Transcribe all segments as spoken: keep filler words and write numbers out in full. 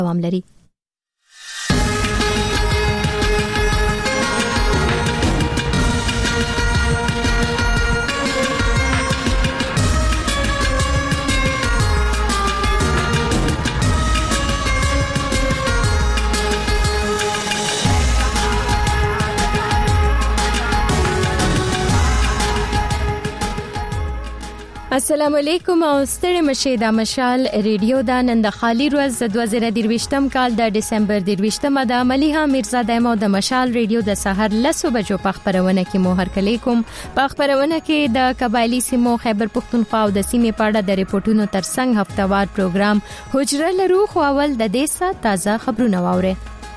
دوام لري. السلام علیکم او ستړي مشه د مشال ریډیو د نن د خالی ورځ د دوه زره درویشتم کال د ډسمبر درویشتم د مليها میرزا دایمو د مشال ریډیو د سحر لسو بجو په خبرونه کې مو هرکلی کوم. په خبرونه کې د قبایلی سیمو خیبر پختونخوا او د سیمې پاړه د ریپورتونو ترڅنګ هفتوار پروګرام حجره لرو خو اول د دې سات تازه خبرونه واوري.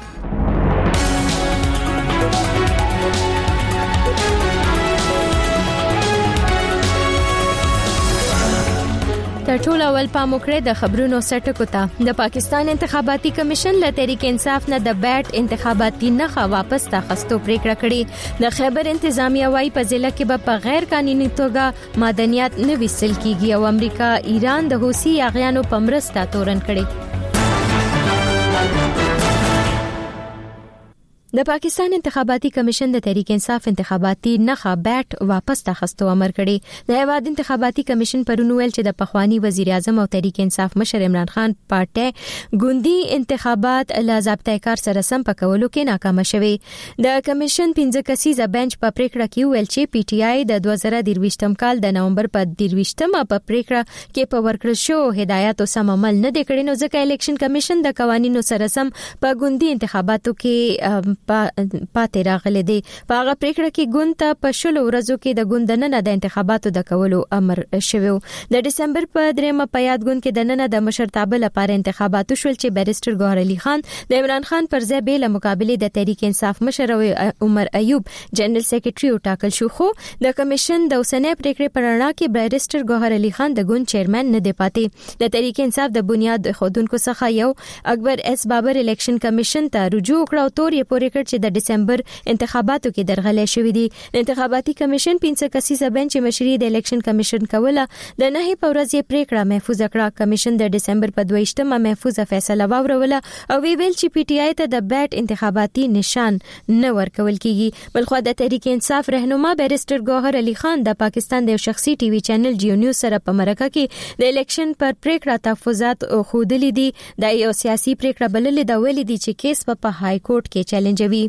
تر ټولو اول پام وکړئ د خبرونو سرټکو ته. د پاکستان انتخاباتي کمیشن له تحریک انصاف نه د بیټ انتخاباتي نخښه واپس تاخستو پریکړه کړې. د خیبر انتظامیه وايي په ضلع کې په غیر قانوني توګه معدنیات نه ویستل کیږي او امریکا ایران د حوثي یاغیانو په مرسته تورن کړي. د پاکستان انتخاباتي کمیشن د تحریک انصاف انتخاباتي نخښه بیټ واپس تاخستو امر کړی. د هیواد انتخاباتي کمیشن پرون ویل چې د پخوانی وزیر اعظم او تحریک انصاف مشر عمران خان پارټي ګوندی انتخابات له ضابطه کار سره سم پکولو کې ناکام شوه. د کمیشن پنځه کسیزه بنچ په پریکړه کې ویل چې پی ټی آی د دوه زره درویشتم کال د نومبر په درویشتمه په پریکړه کې په ورکړل شو هدایاتو سم عمل نه دی کړی، نو ځکه الیکشن کمیشن د قوانینو سره سم په ګوندی انتخاباتو کې پاتې راغلي دي. په هغه پریکړه کې ګوند ته په شلو ورځو کې د ګوندنه د انتخاباتو د کولو امر شوی. د ډسمبر په دریمه په یاد ګوند کې د نن د مشرتابه لپاره انتخاباتو شول چې بیرستر ګوهر علي خان د عمران خان پر ځای به له مقابله د تحریک انصاف مشر عمر ایوب جنرال سیکریټري وټاکل شو. خو د کمیشن د اوسنۍ پریکړې پر اړه کې بیرستر ګوهر علي خان د ګوند چیرمن نه دی پاتې. د تحریک انصاف د بنیاد خودونکو څخه یو اکبر اس بابر الیکشن کمیشن ته رجوع کړ او تور یې پورې چې د ډسمبر انتخاباتو کې درغلې شوې دي. د انتخاباتي کمیشن پنځه کسیزه بنچ مشري د الیکشن کمیشن کوله د نه په ورځ یې پریکړه محفوظ کړه. کمیشن د ډسمبر په دویشتمه محفوظه فیصله واوروله او وی ویل چې پی ټی آی ته د بیټ انتخاباتي نشان نه ورکول کیږي. بلخو د تحریک انصاف رهنما بیرستر ګوهر علي خان د پاکستان د شخصي ټي وي چینل جیو نیوز سره په مرکه کې د الیکشن پر پریکړه تحفظات خودلې دي. د یو سیاسي پریکړه بللې دا ویلي دي چې کیس په های کورټ کې چیلنجوي.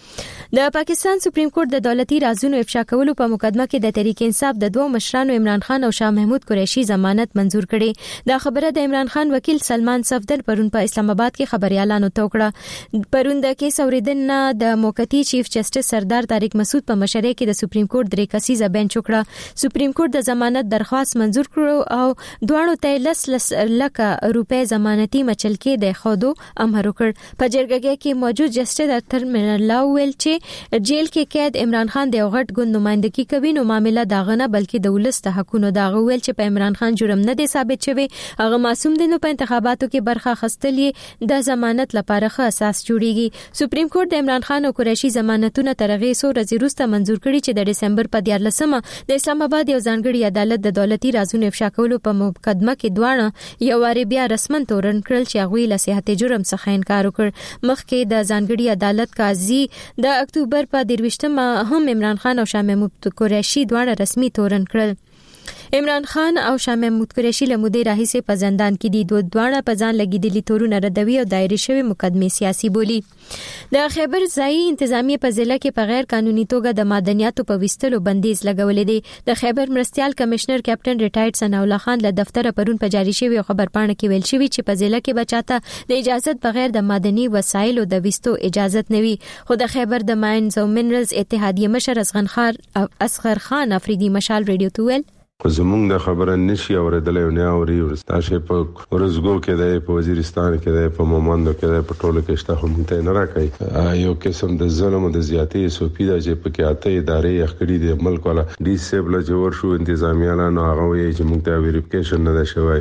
د پاکستان سپریم کورټ د دولتي رازونو افشا کولو په مقدمه کې د تحریک انصاف د دوه مشرانو عمران خان او شاه محمود قریشي ضمانت منزور کړي. دا خبره د عمران خان وکیل سلمان صفدر پرون په اسلام آباد کې خبريالانو توکړه. پرون د کیس اوریدنه د موقتی چیف جسټس سردار طارق مسعود په مشرۍ کې د سپریم کورټ درې کسیزه بنچ وکړه. سپریم کورټ د ضمانت درخواست منزور کړو او دوانو ته لس لس لکه روپے ضمانتي مچلکې د خودو امر وکړ. په جرګه کې موجود جسټس ډاکټر منلا ویل چې جیل کې قید عمران خان د غټ ګوند نمائندګي کوي، نو معاملې داغه نه بلکې د ولس د حقونو داغه ویل چې په عمران خان جرم نه دی ثابت شوی، هغه معصوم دی، نو په انتخاباتو کې برخه اخیستلې د ضمانت لپاره ښه اساس جوړیږي. سپریم کورټ د عمران خان او قریشي ضمانتونه ترغه سو ورځې وروسته منزور کړي چې د ډسمبر په دیارلسمه د اسلام آباد یو ځانګړي عدالت د دولتي رازونو افشا کولو په مقدمه کې دواړه یو واری بیا رسمن تورن کړل چې هغه له صحت جرم څخه انکار وکړ. مخکې د ځانګړي عدالت قاضي د اکتوبر په درویشتمه هم عمران خان او شاه محمود قریشي دواړه رسمي تورن کړل. عمران خان او شاه محمود قریشي له مودې راهیسې په زندان کې دي. دوه دواړه په ځان لګیدلي تورونه ردوي او دایره شوی مقدمه سیاسي بولی. د خیبر ځایي انتظامیه په ضلع کې په غیر قانوني توګه د معدنیاتو په ویستلو بندیز لګولې دي. د خیبر مرستيال کمشنر کیپټن ریټایرډ ثنا الله خان له دفتر پرون په جاری شوی خبر پاڼه کې ویل شوی چې په ضلع کې بچاته د اجازه بغیر د معدني وسایلو د ویستو اجازه نه وي. خو د خیبر د ماینز او منرالز اتحادیه مشر اصغر خان اصغر خان افریدي مشال ریډیو ته ویل خو زمونږ د خبره نشي اوریدلی او نه اوري. ورستاشه په ورزګو کې دی، په وزیرستان کې دی، په مومندو کې دی، په ټولو کې شته، خو مونږ ته نه راکوي. یو قسم د ظلم او د زیاتې سوپی دا چې پکې اته ادارې یخکړي دي ملک والا ډي سیبل جوړ شو انتظامیه لا نو هغه وی چې مونږ ته ویریفیکیشن نه شوی.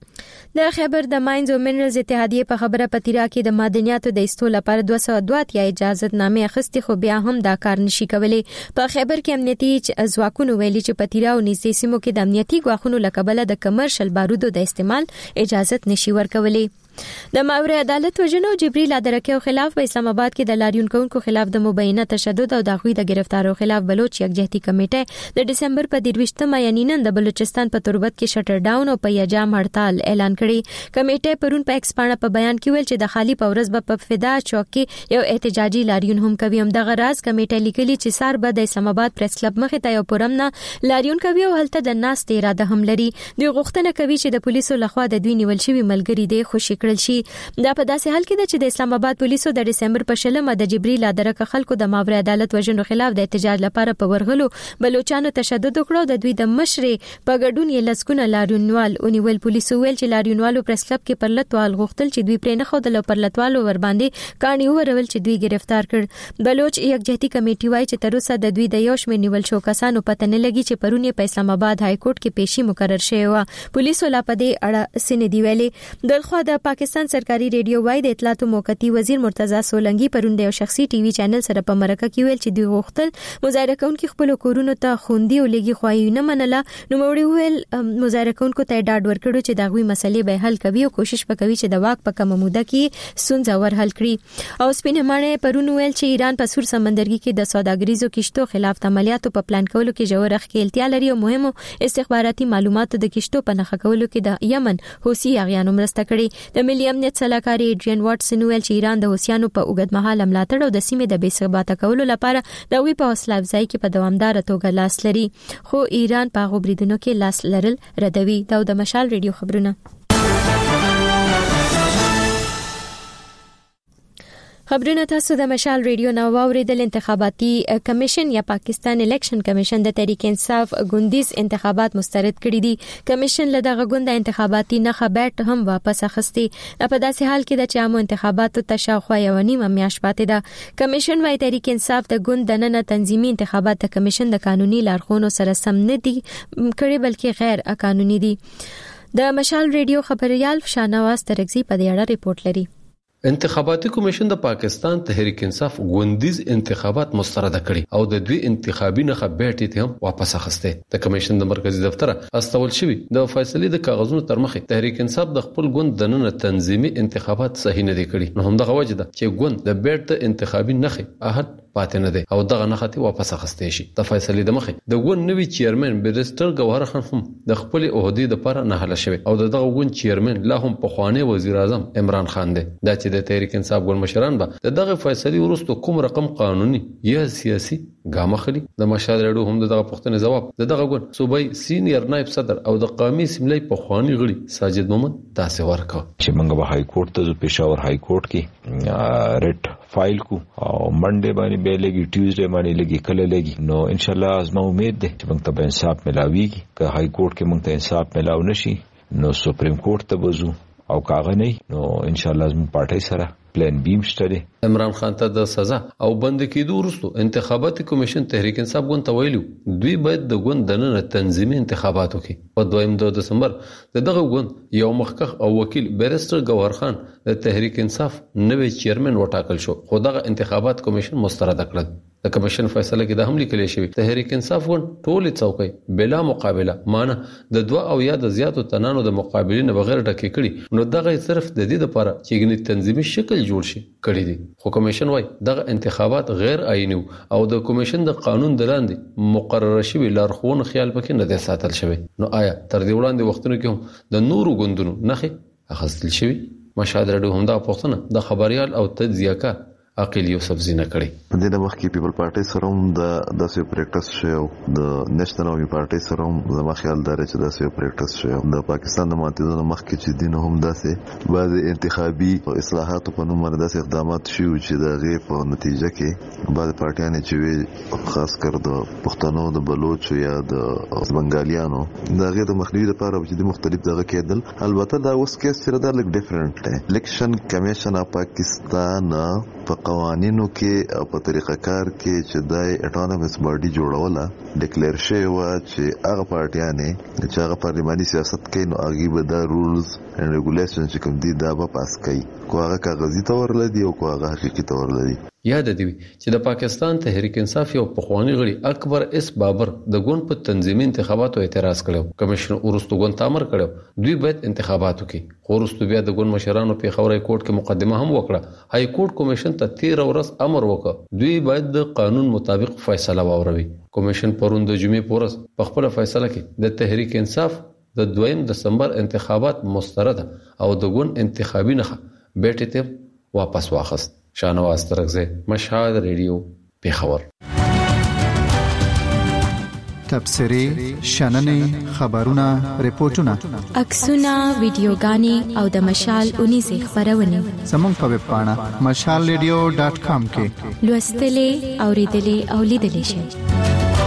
د خیبر د ماینز او منرالز اتحادیه په خبره پتیرا کې د معدنیاتو د ایستو لپاره دوه سوه دوه یا اجازه نامې اخیستي، خو بیا هم دا کار نشي کولی. په خیبر کې امنیتي ځواکونو ویلي چې پتیرا او نږدې سیمو کې د امنیتي ګواښونو لکه بل د کمرشل بارودو د استعمال اجازه نشي ورکولې. د ماورا عدالت وژنو جبري لادرکیو خلاف په اسلام آباد کې د لاریون کونکو خلاف د مبینه تشدد او د غوی د گرفتارو خلاف بلوچ یکجهتي کمیټه د دسمبر په درویشتمه یعنی نن د بلوچستان په تربت کې شټر ډاون او په یجام هړتال اعلان کړی. کمیټه پرون په ایکس پاڼه په بیان کې ویل چې د خالی په ورځ په فدا چوک کې یو احتجاجي لاریون هم کوي. هم دغه راز کمیټه لیکلي چې سار به د اسلام آباد پریس کلب مخې ته یو پرم نه لاریون کوي او هلته د ناس اراده هم لري. دوی غوښتنه کوي چې د پولیسو لخوا د دوی نیول شوی ملګری دی خوشی کړل شي. دا په داسې حال کې ده چې د اسلام آباد پولیسو د دسمبر په شلمه د جبري لادرک خلکو د ماورا عدالت وژنو خلاف د احتجاج لپاره په ورغلو بلوچستان تشدد وکړو. د دوی د مشرې په ګډون یې لسکونه لاریونوال اونیول. پولیسو ویل چې لاریونوالو پریس کلب کې پرلتوال غوښتل چې دوی پرې نه خو د پرلتوالو ور باندې کاڼي ورول چې دوی گرفتار کړ. بلوچ یکجهتي کمیټه وايي چې تر اوسه د دوی د یو شمېر نیول شو کسانو پته نه لګي چې پرون په اسلام آباد های کورټ کې پیشي مقرر شوی و. پولیسو لا په دې اړه سن دی ویلي. دلخوا د پاکستان سرکاري ریډیو وايي د اطلاعات موقتی وزیر مرتضی سولنګي پرون د یو شخصي ټي وي چینل سره په مرکه کې ویل چې دوی غوښتل مظاهره کوونکي خپل کورونو ته خوندي او لګي خوایي نه منله. نو موړي ویل مظاهره کوونکو ته ډاډ ورکړو چې دغوی مسلې به حل کوي او کوشش وکوي چې د واک په کومه موده کې ستونزه ور حل کړي. او سپینهمانه پرون ویل چې ایران په سور سمندرګي کې د سوداګریزو کشتو خلاف عملیاتو په پلان کولو کې جوړ اخیلتیا لري او مهمو استخباراتي معلوماتو د کشتو په نښه کولو کې د یمن حوثي اغیانو مرسته کړې. د ملي امنیت سلاکار ایډریان واټسن ویل چې ایران د حوثیانو په اوږدمهاله ملاتړ او د سیمې د بې ثباته کولو لپاره د وی په حوصله افزای کې په دوامدار توګه لاس لري، خو ایران په غوبریدونو کې لاس لرل ردوي. دا د مشال ریډیو خبرونه. خبرونه تاسو د مشال ریډیو نو واوریدل. انتخاباتي کمیشن یا پاکستان الیکشن کمیشن د تحریک انصاف ګوندیز انتخابات مسترد کړي دي. کمیشن له دغه ګوند انتخاباتي نخه بیټ هم واپس اخستي. په داسې حال کې د چامو انتخاباتو تشاخوا یو نیمه میاشت پاتې ده. کمیشن وايي تحریک انصاف د ګوند دننه تنظیمي انتخابات د کمیشن د قانوني لارښوونو سره سم نه دي کړي بلکې غیر قانوني دي. د مشال ریډیو خبريال شانواز ترغزي په دې اړه ریپورت لري. انتخاباتي کمیشن د پاکستان تحریک انصاف ګوندیز انتخابات مسترد کړي او د دوی انتخابي نخه بیټ هم واپس اخسته. د کمیشن د مرکزی دفتر استول شوی د فیصله د کاغذونو تر مخه تحریک انصاف د خپل ګوند د نن تنظیمي انتخابات صحیح نه دي کړي. نو هم دغه وجه ده چې ګوند د بیټ انتخابي نخه احد پاتې نه دي او دغه نخه واپس اخسته شي. د فیصله د مخه د ګوند نوی چیرمن بیرستر ګوهر خان هم د خپل عہدې لپاره نه حل شوی او دغه ګوند چیرمن لا هم په خواني وزیر اعظم عمران خان دی. دا چې د تحریک انصاف ګوند مشران به دغه فیصله ورستو کوم رقم قانوني یا سیاسي ګام اخلي. د مشال ریډیو هم دغه پوښتنه جواب دغه ګوند صوبای سینیئر نائب صدر او د قومي اسمبلی په خواني غړي ساجد مومن تاسو ورکو چې موږ به های کورټ ته پېښور های کورټ کې ریټ فایل کو او منډه باندې به لګي ټیوزډے باندې لګي کله لګي. نو ان شاء الله ازما امید ده چې موږ ته انصاف ملاويږي. که های کورټ کې موږ ته انصاف ملاو نشي نو سپریم کورټ ته وځو او کاغه نه نو ان شاء الله زموږ پارټي سره پلان بیم شته. عمران خان ته د سزا او بند کېدو وروسته انتخاباتي کمیشن تحریک انصاف ګوند ته ویلو دوی باید د ګوند دننه تنظیمي انتخابات وکړي. په دویم د دسمبر د دغه ګوند یو مخکخ او وکیل بیرستر ګوهر خان د تحریک انصاف نوې چیرمن وټاکل شو، خو دغه انتخابات کمیشن مسترد کړل. د کمیشن فیصله کې د حمله کلی شوی تحریک انصاف ګوند ټولې څوکۍ بلا مقابله معنی د دوه او یا د زیاتو تنانو د مقابلین بغیر ډکې کړي. نو دغه صرف د دې لپاره چې ګنې تنظیمي شکل جوړ شي کړی دي. خو کمیشن وايي دغه انتخابات غیر آئینی او د کمیشن د قانون د لاندې مقرره شوی لارښوونو خیال پکې نه دی ساتل شوی. نو آیا تر دې وړاندې وختونو کې هم د نورو ګوندونو نخې اخیستل شوی؟ مشاهده رډو هم دا پوښتنه د خبريال او تجزیه‌کار عقیل یوسف زینه کړي. د دې وخت کې پیپل پارټي سره هم د داسې پریکټس شو، د نېشنل اومي پارټي سره هم زما خیال دی چې داسې پریکټس شو. د پاکستان د ماتېدو مخکې چې دین هم داسې بعض انتخابي اصلاحات په نوم باندې داسې اقدامات شو چې د غي په نتیجه کې بعض پارټیان چې خاص کر د پښتنو د بلوچ یا د بنگالیانو د غي د مخنیوي لپاره چې د مختلف دغه کېدل. البته دا اوس کیس چې دا لګ ډیفرنٹ دی. الیکشن کمیشن اف پاکستان په قوانینو کې او په طریقه کار کې چې دای اټونومس باډي جوړوله ډیکلیئر شوی و چې هغه پارټیانې چې هغه پارلماني سیاست کوي نو هغه به د رولز اند ریګولیشن چې کوم دي دا به پاس کوي، کو هغه کاغذي تور لدی او کو هغه حقيقي تور لدی. یاد دی چې د پاکستان تحریک انصاف یو پخوانی غړي اکبر اس بابر د ګوند په تنظیمي انتخاباتو اعتراض کړو. کمیشن ورستو ګوند تامر کړو دوی باید انتخاباتو کې خو ورستو بیا د ګوند مشرانو په خبره کوټ کې مقدمه هم وکړه. های کورټ کمیشن ته تیر ورځ امر وکړ دوی باید د قانون مطابق فیصله واوروي. کمیشن پرون د جمعې پورس په خپل فیصله کې د تحریک انصاف د دویم دسمبر انتخابات مسترد او د ګوند انتخابي نه بیٹه ته واپس واخست. شانواز ترغزه مشهد ریډیو پیښور. تبصرې شننې خبرونه ریپورتونه عکسونه ویډیوګانې او د مشال اونیزه خبرونه زموږ په ویب پاڼه مشال ریډیو ډاټ کام کې لوستلې اوریدلې او لیدلې شئ.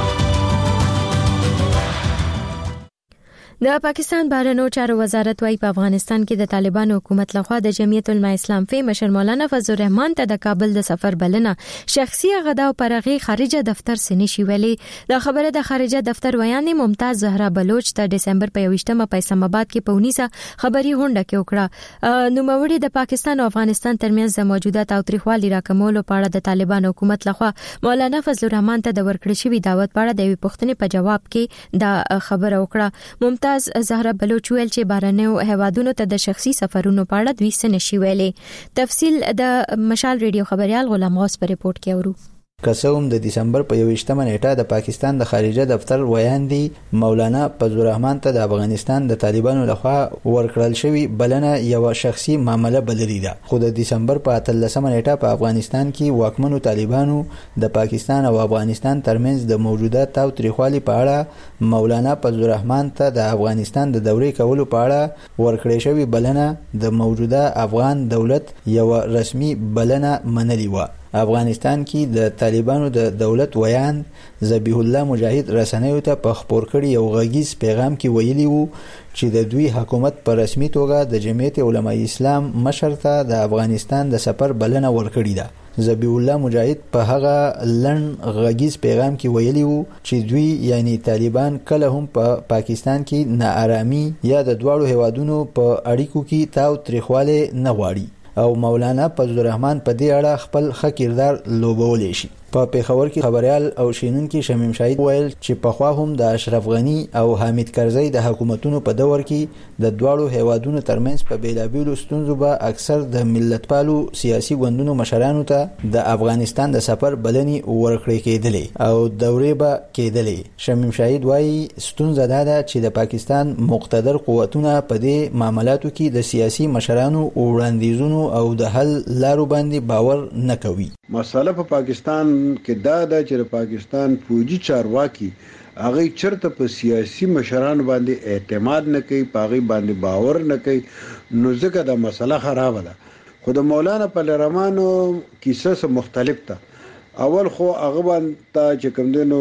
د پاکستان بهرنیو چارو وزارت وايي په افغانستان کې د طالبانو حکومت لخوا د جمعیت العلماء اسلام فی مشر مولانا فضل الرحمن ته د کابل د سفر بلنه شخصي غدا او پرغي خارجه دفتر سنې شي ویلي. د خبره د خارجه دفتر ویان ممتاز زهرا بلوچ ته دسمبر په یوشتمه په اسلام آباد کې په اونیسه خبري هونډه کې وکړه. نو موري د پاکستان او افغانستان ترمنځ د موجوده تاوتریخوالي راکمولو په اړه د طالبانو حکومت لخوا مولانا فضل الرحمن ته د ورکړې شوی دعوت په اړه د پوښتنې په جواب کې دا خبره وکړه. ممتاز زهرا بلوچ ویل چې بهرنیو هیوادونو ته د شخصي سفرونو په اړه دوی څه نشي ویلي. تفصیل د مشال ریډیو خبريال غلام غوث په ریپورت کې اورو. کسوم د دسمبر په یوشتمه نیټه د پاکستان د خارجه دفتر ویاندی مولانا فضل الرحمن ته د افغانستان د طالبانو لخوا ورکړل شوی بلنه یو شخصي معاملې بللی ده. خو د دسمبر په اتلسمه نیټه په افغانستان کې واکمنو طالبانو د پاکستان او افغانستان ترمنځ د موجوده تاوتریخوالي په اړه مولانا فضل الرحمن ته د افغانستان د دورې کولو په اړه ورکړې شوی بلنه د موجوده افغان دولت یو رسمي بلنه منلی و. افغانستان کې د طالبانو د دولت ویان ذبیح الله مجاهد رسنیو ته په خبر کړي یو غږیز پیغام کې ویلي وو چې د دوی حکومت په رسمي توګه د جمعیت علماء اسلام مشر ته د افغانستان د سفر بلنه ورکړې ده. ذبیح الله مجاهد په هغه لړن غږیز پیغام کې ویلي وو چې دوی یعنی طالبان کله هم په پا پاکستان کې ناارامي یا د دواړو هیوادونو په اړیکو کې تاو تریخواله نه غواړي او مولانا فضل الرحمن په دې اړه خپل ښه کردار لوبولی شي. په پیښور کې خبريال او شینونکي شمیم شاهد ویل چې په خوا هم د اشرف غنی او حامد کرزی د حکومتونو په دور کې د دواړو هیوادونو ترمنځ په بیلابیلو ستونزو به اکثر د ملتپالو سیاسي ګوندونو مشرانو ته د افغانستان د سفر بلنې ورکړې کېدلې او دورې به کېدلې. شمیم شاهد وایي ستونزه دا ده چې د پاکستان مقتدر قوتونه په دې معاملاتو کې د سیاسي مشرانو وړاندیزونو او د حل لارو باندې باور نه کوي. مساله په پاکستان کې دا ده چې د پاکستان فوجي چارواکي هغه چرته په سیاسي مشرانو باندې اعتماد نه کوي، په هغه باندې باور نه کوي، نو ځکه دا مسله خراب ده. خو د مولانا فضل الرحمن کیسه مختلف ده. اول خو هغه باندې چې کوم دینو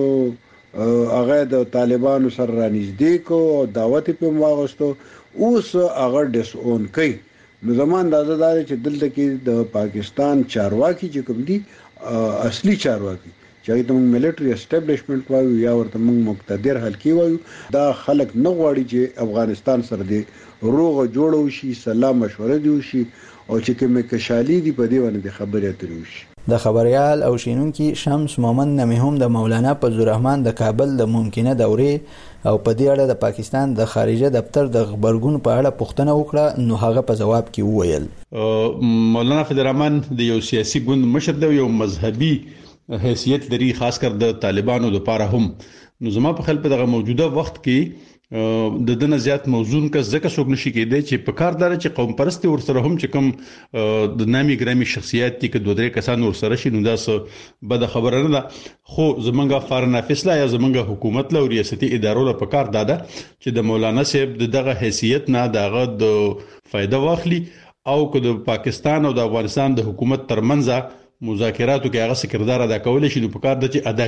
هغه د طالبانو سره رانږدې کو او دعوت په واغستو، اوس هغه ډیس اون کوي. نو زمون دا زده چې دلته کې د پاکستان چارواکي چې کوم دي اصلي چارواکي چې د ملټری اسټابلیشمنت وایو یا ورته موږ مقتدر حلقي وایو، دا خلک نه غواړي چې افغانستان سره دی روغه جوړو شي، سلام مشوره دی شي او چې کومه کشالي دی په دې باندې خبرې اترې وشي. د خبريال او شینونکي شمس مومن نمی هم د مولانا فضل الرحمن د کابل د ممکنه دورې او په دې اړه د پاکستان د خارجه دفتر د خبرګون په اړه پوښتنه وکړه، نو هغه په جواب کې وویل مولانا فضل الرحمن د یو سیاسي ګوند مشر دی، یو مذهبي حیثیت لري، خاص کر د طالبانو لپاره هم. نو زما په خیال په دغه موجوده وخت کې د دنه زیات موضوع کا ځکه څوک نشي کېدای چې په کار دار چې قوم پرستی ورسره هم چې کوم د نامي ګرامي شخصیت دي کې دوه درې کسان ورسره شي، نو دا څه بد خبره نه ده. خو زمونږه فارن افیس لا یا زمونږه حکومت لا او ریاستي ادارو لا په کار داده چې د مولانا صاحب دغه حیثیت نه دغه د فائدہ واخلي او که د پاکستان او د افغانستان د حکومت ترمنځ مذاکراتو کې هغه کردار ادا کول شي، نو په کار د چې ادا کی.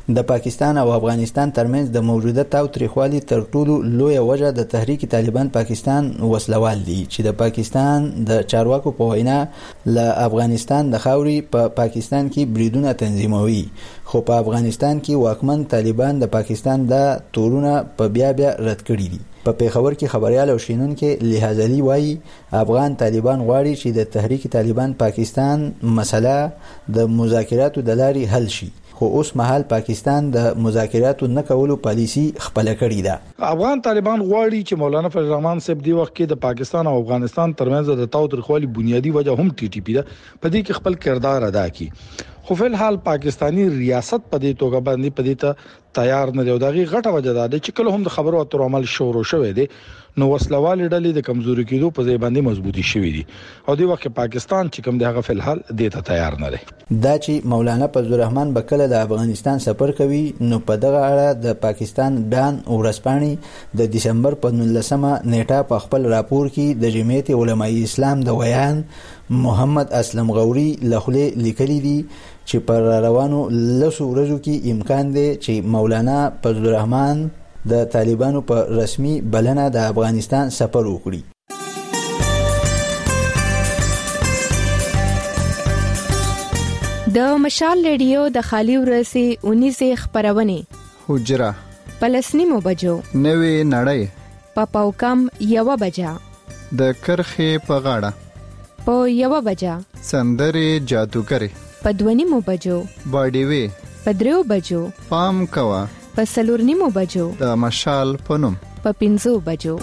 د پاکستان او افغانستان ترمنځ د موجوده تاوتریخوالي تر ټولو لوی وجه د تحریک طالبان پاکستان وسلوال دي چې د پاکستان د چارواکو په وینا له افغانستان د خاوري په پا پاکستان کې بریدونه تنظیموي، خو په افغانستان کې واکمن طالبان د پاکستان د تورونه په بیا بیا رد کړي دي. په پیښور کې خبريال او شینونکو لحاظ علي وایي افغان طالبان غواړي چې د تحریک طالبان پاکستان مسله د مذاکراتو د لارې حل شي، خو اوس مهال پاکستان د مذاکراتو نه کولو پالیسی خپل کړی ده. افغان طالبان غواړي چې مولانا فضل الرحمن صاحب دی وخت کې د پاکستان او افغانستان ترمنځ د تاوتریخوالي بنیادی وجه هم ټي ټي پی ده په دې کې خپل کردار ادا کړي، خو فل حال پاکستانی ریاست په دې توګه باندې په دې ته تیار نه دی. دغه غټه وجه ده چې کله هم د خبرو اترو عمل شروع شوه دی نو وسلوال ډلې د کمزوري کېدو په ځای باندې مضبوطی شوې دي او د وخت پاکستان چې کوم دغه فل حال د ته تیار نه دی. دا چې مولانا فضل الرحمن بکله د افغانستان سفر کوي نو په دغه اړه د پاکستان ډان ورسپانې د دسمبر په نولسمه نیټه په خپل راپور کې د جمعیت علماء اسلام د ویان محمد اسلم غوري لخوا لیکلي دي چې پر روانو لسو ورځو کې امکان دی چې مولانا فضل الرحمن د طالبانو په رسمي بلنه د افغانستان سفر وکړي. د مشال ریډیو د خالي ورسي اونیزه خبرونه حجره پلسنیمو بجو نوې نړۍ په پاوکم یو بجا د کرخه په غاړه په یو بجا سندره جادوګر په دونیمو بجو باډي وی په درو بجو پام کوا په سلورنیمو بجو د مشال پنوم په پنځو بجو.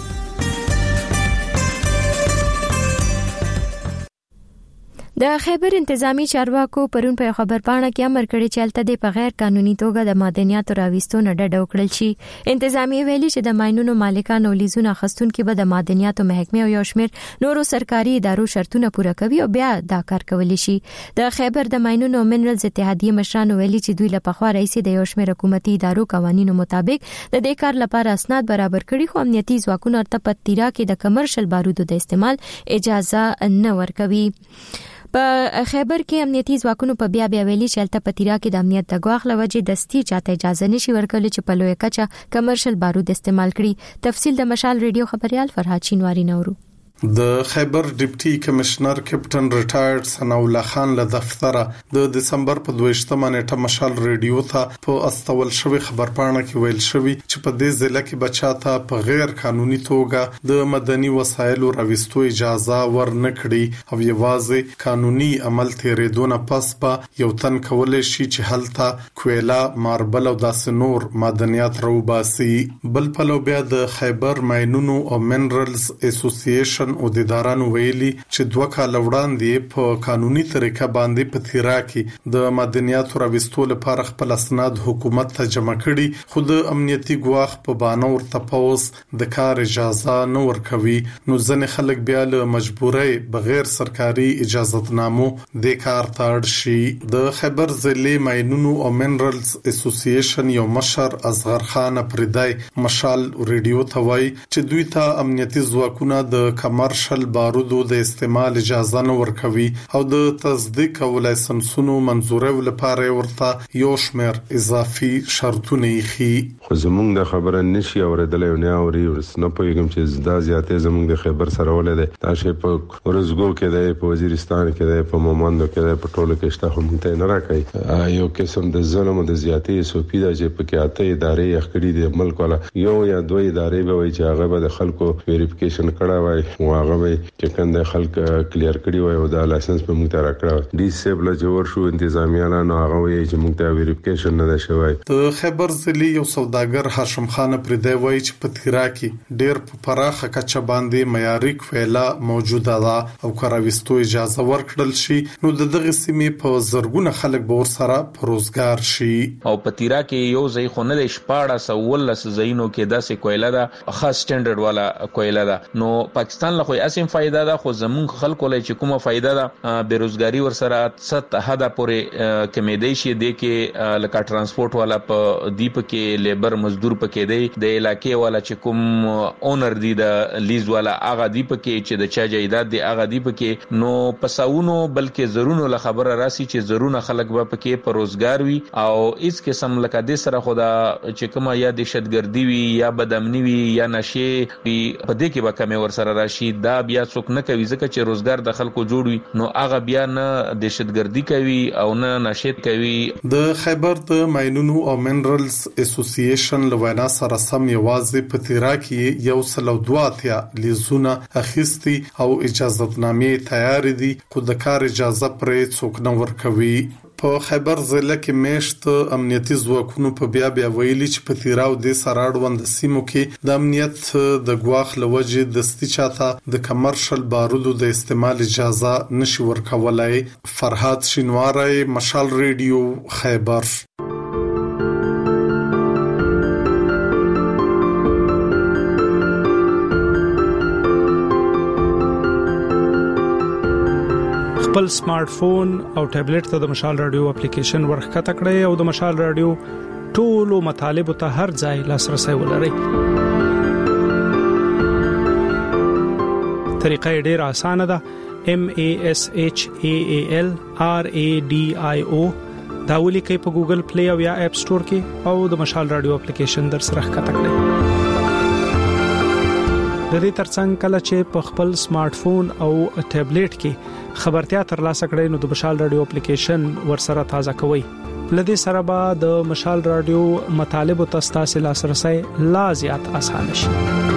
د خیبر انتظامی چارواکو پرون په خبر پاڼه کې امر کړی چې الته د بغیر قانوني توګه د معدنیاتو راويستو نه ډډه وکړل شي. انتظامی ویلي چې د ماينونو مالکان او لیزونه خستونکو به د معدنیاتو محکمه او یو شمېر نورو سرکاري ادارو شرطونه پوره کوي او بیا دا کار کولی شي. د خیبر د ماينونو منرالز اتحادیه مشران ویلي چې دوی له پخوا رئیس د یو شمېر حکومتي ادارو قوانینو مطابق د دې کار لپاره اسناد برابر کړي، خو امنیتي ځواکونه ورته په تیرا کې د کمرشل بارودو د استعمال اجازه نه ورکوي. په خیبر کې امنیتي ځواکونو په بیا بیا ویلي چې الته پتیرا کې د امنیت د غواخ لوجې دستي چاته اجازه نشي ورکړل چې په لوی کچه کمرشل بارود استعمال کړي. تفصیل د مشال ریډیو خبريال فرهاد شینواری نورو. د خیبر ډیپټي کمشنر کیپټن ریټایرډ ثنا الله خان له دفتره د دسمبر په دویشتمه نیټه مشال ریډیو ته په استول شوی خبرپاڼه کې ویل شوی چې په دې ځله کې بچاته په غیر قانوني توګه د مدني وسایلو راويستو اجازه ورنکړي او یوازې قانوني عمل تیرېدونه پس به یو تن کولای شي چې هلته کویلا ماربل او داس نور معدنیات راوباسي. بل پلو بیا د خیبر ماينونو او منرالز اسوسییشن او د ادارانو ویلي چې دوه کال وړاندې په قانوني طریقه باندې په تیرا کې د معدنیاتو راوستو لپاره خپل اسناد حکومت ته جمع کړي، خو د امنیتي ګواښ په بانه ورته پوز د کار اجازه نه ورکوي. نو ځنې خلک بیا له مجبورۍ بغیر سرکاري اجازهتنامو د کار ته اړ شي. د خیبر ضلع ماينونو او منرالز اسوسییشن یو مشر اصغر خان پردای مشال ریډیو ته وایي چې دوی ته امنیتي ځواکونه د کمرشل بارودو د استعمال اجازه نه ورکوي او د تصدیق او لایسنسونو منزورې لپاره ورته یو شمېر اضافي شرطونه یې خو زمونږ د خبره نشي اورېدلې نه اوري ورسنه پوهیږم چې زدا زیاتې زمونږ د خبر سره ولې ده دا شی په ورزګو کې ده په وزیرستان کې ده په مومندو کې ده په ټولو کې شته هم ته نه راکړي یو قسم د ظلم او د زیاتې سوپی ده چې په کې اته ادارې یخکړي د ملک ولا یو یا دوه ادارې به وي چې هغه به د خلکو ویریفیکیشن کړه وای واغه به چې کنده خلک کلیر کړي وای او دا لایسنس په موږ ته راکړه ډي سیبل جوړ شو انتظامیانه نو هغه وی چې موږ ته ویریفیکیشن نه شوی. د خیبر ضلع یو سوداګر هاشم خان پردی وای چې په تیرا کې ډېر په پراخه کچه باندې معیاري کویلا موجوده ده او کارويستو اجازه ورکړل شي نو د دغه سیمې په زرګونه خلک به ورسره پروزګار شي. او په تیرا کې یو ځای خو نه شپاړه سولس زینو کې داسې کویلا ده خاص سټانډرډ والا کویلا ده. نو پاکستان ځان له خو اسیم فائدہ ده، خو زمون خلکو لای چې کومه فائدہ ده بیروزګاری ور سره ست حدا پورې کمیدای شي د کې لکه ترانسپورت والا په دیپ کې لیبر مزدور پکې دی، د علاقې والا چې کوم اونر دی د لیز والا هغه دیپ کې چې د چا جایداد دی هغه دیپ کې نو پساونو بلکې زرونو له خبره راسي چې زرونه خلک به پکې په روزګار وي او هیڅ قسم لکه د سره خدا چې کومه یا دهشتګردي وي یا بدامني وي یا نشي وي په دې کې به کمې ور سره راشي. دا بیا څوک نه کوي ځکه چې روزګار د خلکو جوړ وي نو هغه بیا نه دهشتګردي کوي او نه نشید کوي. د خیبر د ماینونو او منرالز اسوسییشن لوینا سره سم یوازې په تیرا کې یو سلو دواتیا لیزونه اخیستي او اجازهنامې تیار دي خو د کار اجازه پرې څوک نه ورکوي. په خیبر ضلع کې میشت امنیتي ځواکونو په بیا بیا ویلي چې په تیراو د سراړوند سیمو کې د امنیت د غواخ لوجې دستي چاته د کمرشل بارودو د استعمال اجازه نشي ورکولای. فرهاد شینواری، مشال ریډیو، خیبر. خپل سمارټ فون او ټابلیټ ته د مشال رادیو اپلیکیشن ورخکته کړئ او د مشال رادیو ټولو مطالب ته هر ځای لاسرسي ولرئ. طریقه ډیره اسانه ده. M A S H A A L R A D I O دا ولیکئ په ګوګل پلی او یا اپ سٹور کې او د مشال رادیو اپلیکیشن در سره ښکته کړئ. د دې ترڅنګ کله چې په خپل سمارټ فون او ټابلیټ کې خبرتیا ترلاسه کړئ نو د مشال رادیو اپلیکیشن ورسره تازه کوئ. لدې سره به د مشال رادیو مطالب او تاسو لاسرسي لا زیات آسان شي.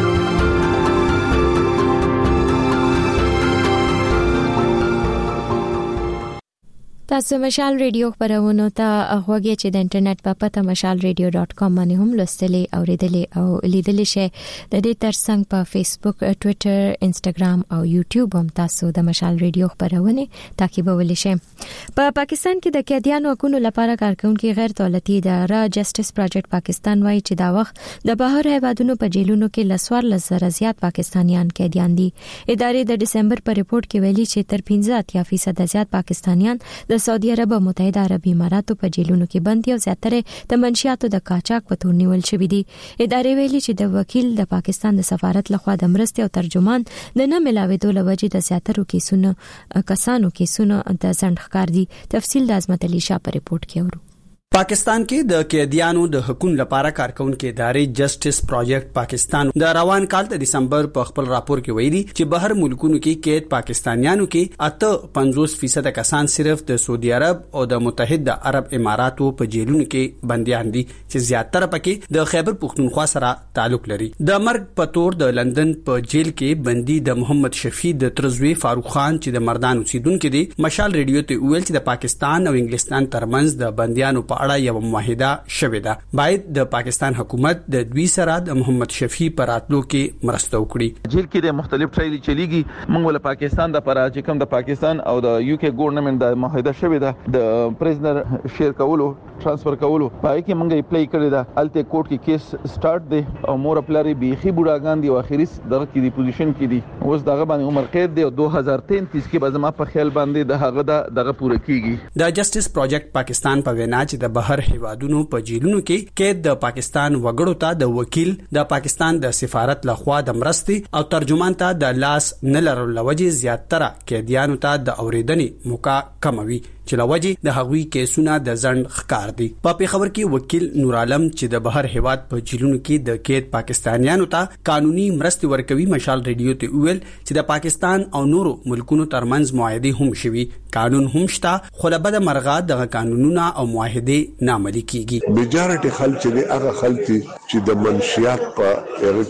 تاسو مشال ریډیو خبرونه ته هغه چې د انټرنیټ په پته مشال ریډیو ډاٹ کام باندې هم لوستلې او ریډلې او لیدلې شئ. د دې ترڅنګ په فیسبوک، ټوئیټر، انسټاګرام او یوټیوب هم تاسو د مشال ریډیو خبرونه تعقیبولی شئ. په پاکستان کې د قیدیانو حقوقو لپاره کارکونکو غیر دولتي اداره جسټس پروجیکټ پاکستان وايي چې دا وخت د بهر هیوادونو په جیلونو کې لسوار لزر زیات پاکستانیان قیدیان دي. ادارې د دسمبر په ریپورت کې ویلي چې تر پنځه فیصد زیات پاکستانیان د سعودي عرب او متحده عرب اماراتو په جیلونو کې بند دي او زیاتره د منشیاتو د قاچاق په تور نیول شوی دي. ادارې ویلي چې د وکیل د پاکستان د سفارت لخوا د مرستې او ترجمان د نه ملاوېدو لوجې د زیاترو کیسونو کسانو کیسونو د ځنډ ښکار دي. تفصیل د عظمت علي شاه په ریپورت کې اورو. پاکستان کې د قیدیانو د حقوقو لپاره کارکونکو ادارې جسټس پروجیکټ پاکستان د روان کال د دسمبر په خپل راپور کې ویلي چې بهر ملکونو کې قید پاکستانیانو کې اته پنځوس فیصد کسان صرف د سعودي عرب او د متحده عرب اماراتو په جیلونو کې بنديان دي چې زیاتره پکې د خیبر پختونخوا سره تعلق لري. د مرګ په تور د لندن په جیل کې بندي د محمد شفیع د ترزوی فاروق خان چې د مردان اوسیدونکو دي مشال ریډیو ته ویل چې د پاکستان او انګلستان ترمنځ د بنديانو په اړه یو معاهده شوې ده. باید د پاکستان حکومت د دوی سره د محمد شفیع پر راتلو کې مرسته وکړي. جیل کې د مختلف ټرایل چلیږي. موږ ول پاکستان د پر چې کوم د پاکستان او د یو کې ګورنمنت د معاهده شوې ده د پریزنر شیر کولو ترانسفر کولو پای کې موږ اپلای کړی ده. الته کورټ کې کیس سٹارټ دی او مور پلاری بیخي بوډاګان دي او اخیری دغه کې دی پوزیشن کې دي. اوس دغه باندې عمر قید دی او دوه هزار تینتیس کې به زما په خیال باندې د هغه دغه پوره کیږي. د جسټس پروجیکټ پاکستان په وینا چې د بهر هیوادونو په جیلونو کې قید د پاکستان وګړو ته د وکیل د پاکستان د سفارت لخوا د مرستې او ترجمان ته د لاس نه لرلو لوجې زیاتره قیدیانو ته د اوریدنې موقع کموي چې لوجې د هغوی کیسونه د ځنډ ښکار دي. په پیښور کې وکیل نور عالم چې د بهر هیواد په جیلونو کې د قید پاکستانیانو ته قانوني مرستې ورکوي مشال ریډیو ته ویل چې د پاکستان او نورو ملکونو ترمنځ معاهده هم شوي قانون هم شته خو له بده مرغه دغه قانونونه او معاهده ناملي کیږي. میجارټي خلک چې هغه خلک چې د منشیات په هغه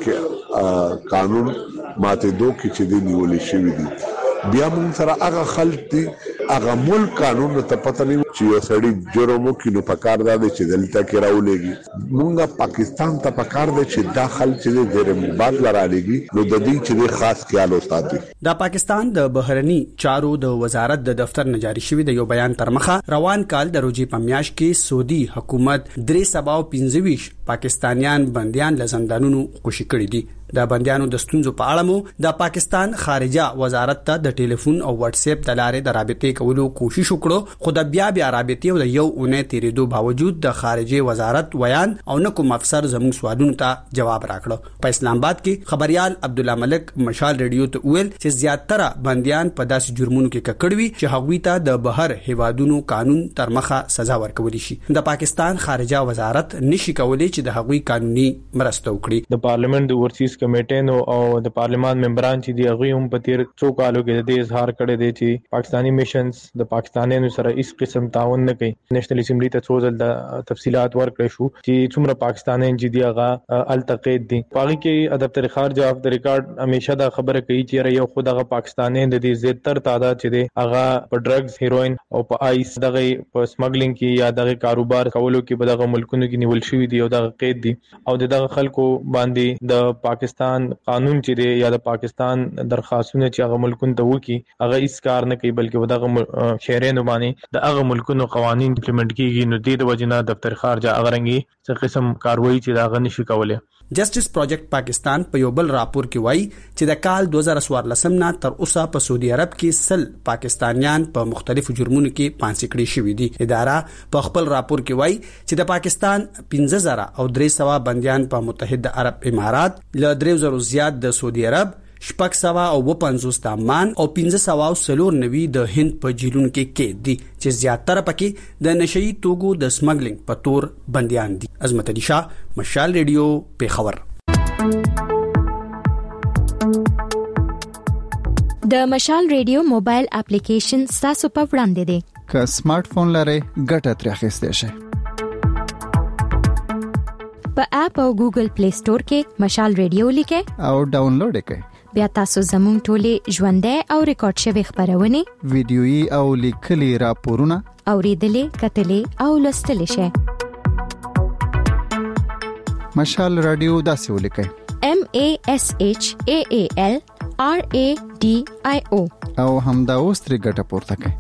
کې قانون ماته دوه کې چې دی نیولې شوی دي بیا موږ سره هغه خلک دي هغه ملک قانون ته پته نه چې یو سړی جرم وکړي نو پکار دا دی چې دلته کې راولېږي. موږ پاکستان ته پکار دی چې دا خلک چې غیر مبادله راړيږي نو د دې چې خاص خیال وساتي. د پاکستان د بهرني چارو د وزارت د دفتر نه جاری شوی د یو بیان تر مخه روان کال د روزي په میاشت کې سعودي حکومت درې سبا او پنځه ویشت پاکستانیان بنديان له زندانونو خوشي کړي دي. د بنديانو د ستونزو په اړه مو د پاکستان خارجه وزارت ته د ټلیفون او واتس اپ د لارې د رابطې کولو کوشش وکړو، خو د بیا بیا رابطې او د یو اونۍ تیریدو باوجود د خارجه وزارت ویان او نه کوم افسر زموږ سوالونو ته جواب راکړو. په اسلام آباد کې خبريال عبد الله ملک مشال ریډیو ته ویل چې زیاتره بنديان په داسې جرمونو کې ککړوي چې هغوی ته د بهر هیوادونو قانون تر مخه سزا ورکول شي. د پاکستان خارجه وزارت نشي کولای چې د هغوی قانوني مرسته وکړي. د پارلیمنت د ورسیز کمیټې او د پارلیمان ممبران چې دی هغه هم په تیر څو کالو کې د اظهار کړی دی چې پاکستانی میشنز د پاکستانیانو سره هیڅ قسم تعاون نه کوي. نېشنل اسمبلی ته څو ځل د تفصيلات ورکړې شو چې څومره پاکستانیان چې دی هغه التقید دي. باقي کې ادب تر خارجه اف د ریکارډ همیشه دا خبره کوي چې یو خود هغه پاکستانیان د دې زیاتر تعداد چې دی هغه په ډرګز، هیروین او په آیس دغه په سمګلینګ کې یا دغه کاروبار کولو کې په دغه ملکونو کې نیول شوی دی او دغه قید دي او دغه خلکو باندې د پاکستان قانون چې دی یا د پاکستان درخواستونه چې هغه ملکونو ته وکي هغه هیڅ کار نه کوي، بلکې دغه شهرینو باندې د هغه ملکونو قوانين امپلیمنٹ کیږي. نو د وجنه دفتر خارجه اغرنګي څه قسم کاروایی چې دا غنښ کولای. جسټس پروجیکټ پاکستان په یو بل راپور کې وایي چې د کال دوه هزار څوارلس نه تر اوسه په سعودي عرب کې سل پاکستانیان په مختلفو جرمونو کې پانسي کړي شوي دي. اداره په خپل راپور کې وایي چې د پاکستان پنځه زره او درې سوه بنديان په متحده عرب امارات، له درې زره زیات د سعودي عرب، شپږ سوه او پنځوس د عمان او پنځه سوه او څلور نوي د هند په جیلونو کې کې دي چې زیاتره پکې د نشئی توکو د سمګلینګ په تور بنديان دي. عظمت علي شاه، مشال ریډیو، پیښور. د مشال ریډیو موبایل اپلیکیشن تاسو په وړاندې دی. که سمارټ فون لرئ ګټه ترې اخیستئ شئ. په اپ او ګوګل پلی سٹور کې مشال ریډیو لیکئ او ډاونلوډ یې کړئ. بیا تاسو زموږ ټولې ژوندۍ او ریکارډ شوی خبرونه، ویډیويي او لیکلي راپورونه اوریدلې، کتلې او لوستلې شئ. مشال رادیو داسې ولیکئ: M A S H A A L R A D I O او همدا اوس ترې ګټه پورته کړئ.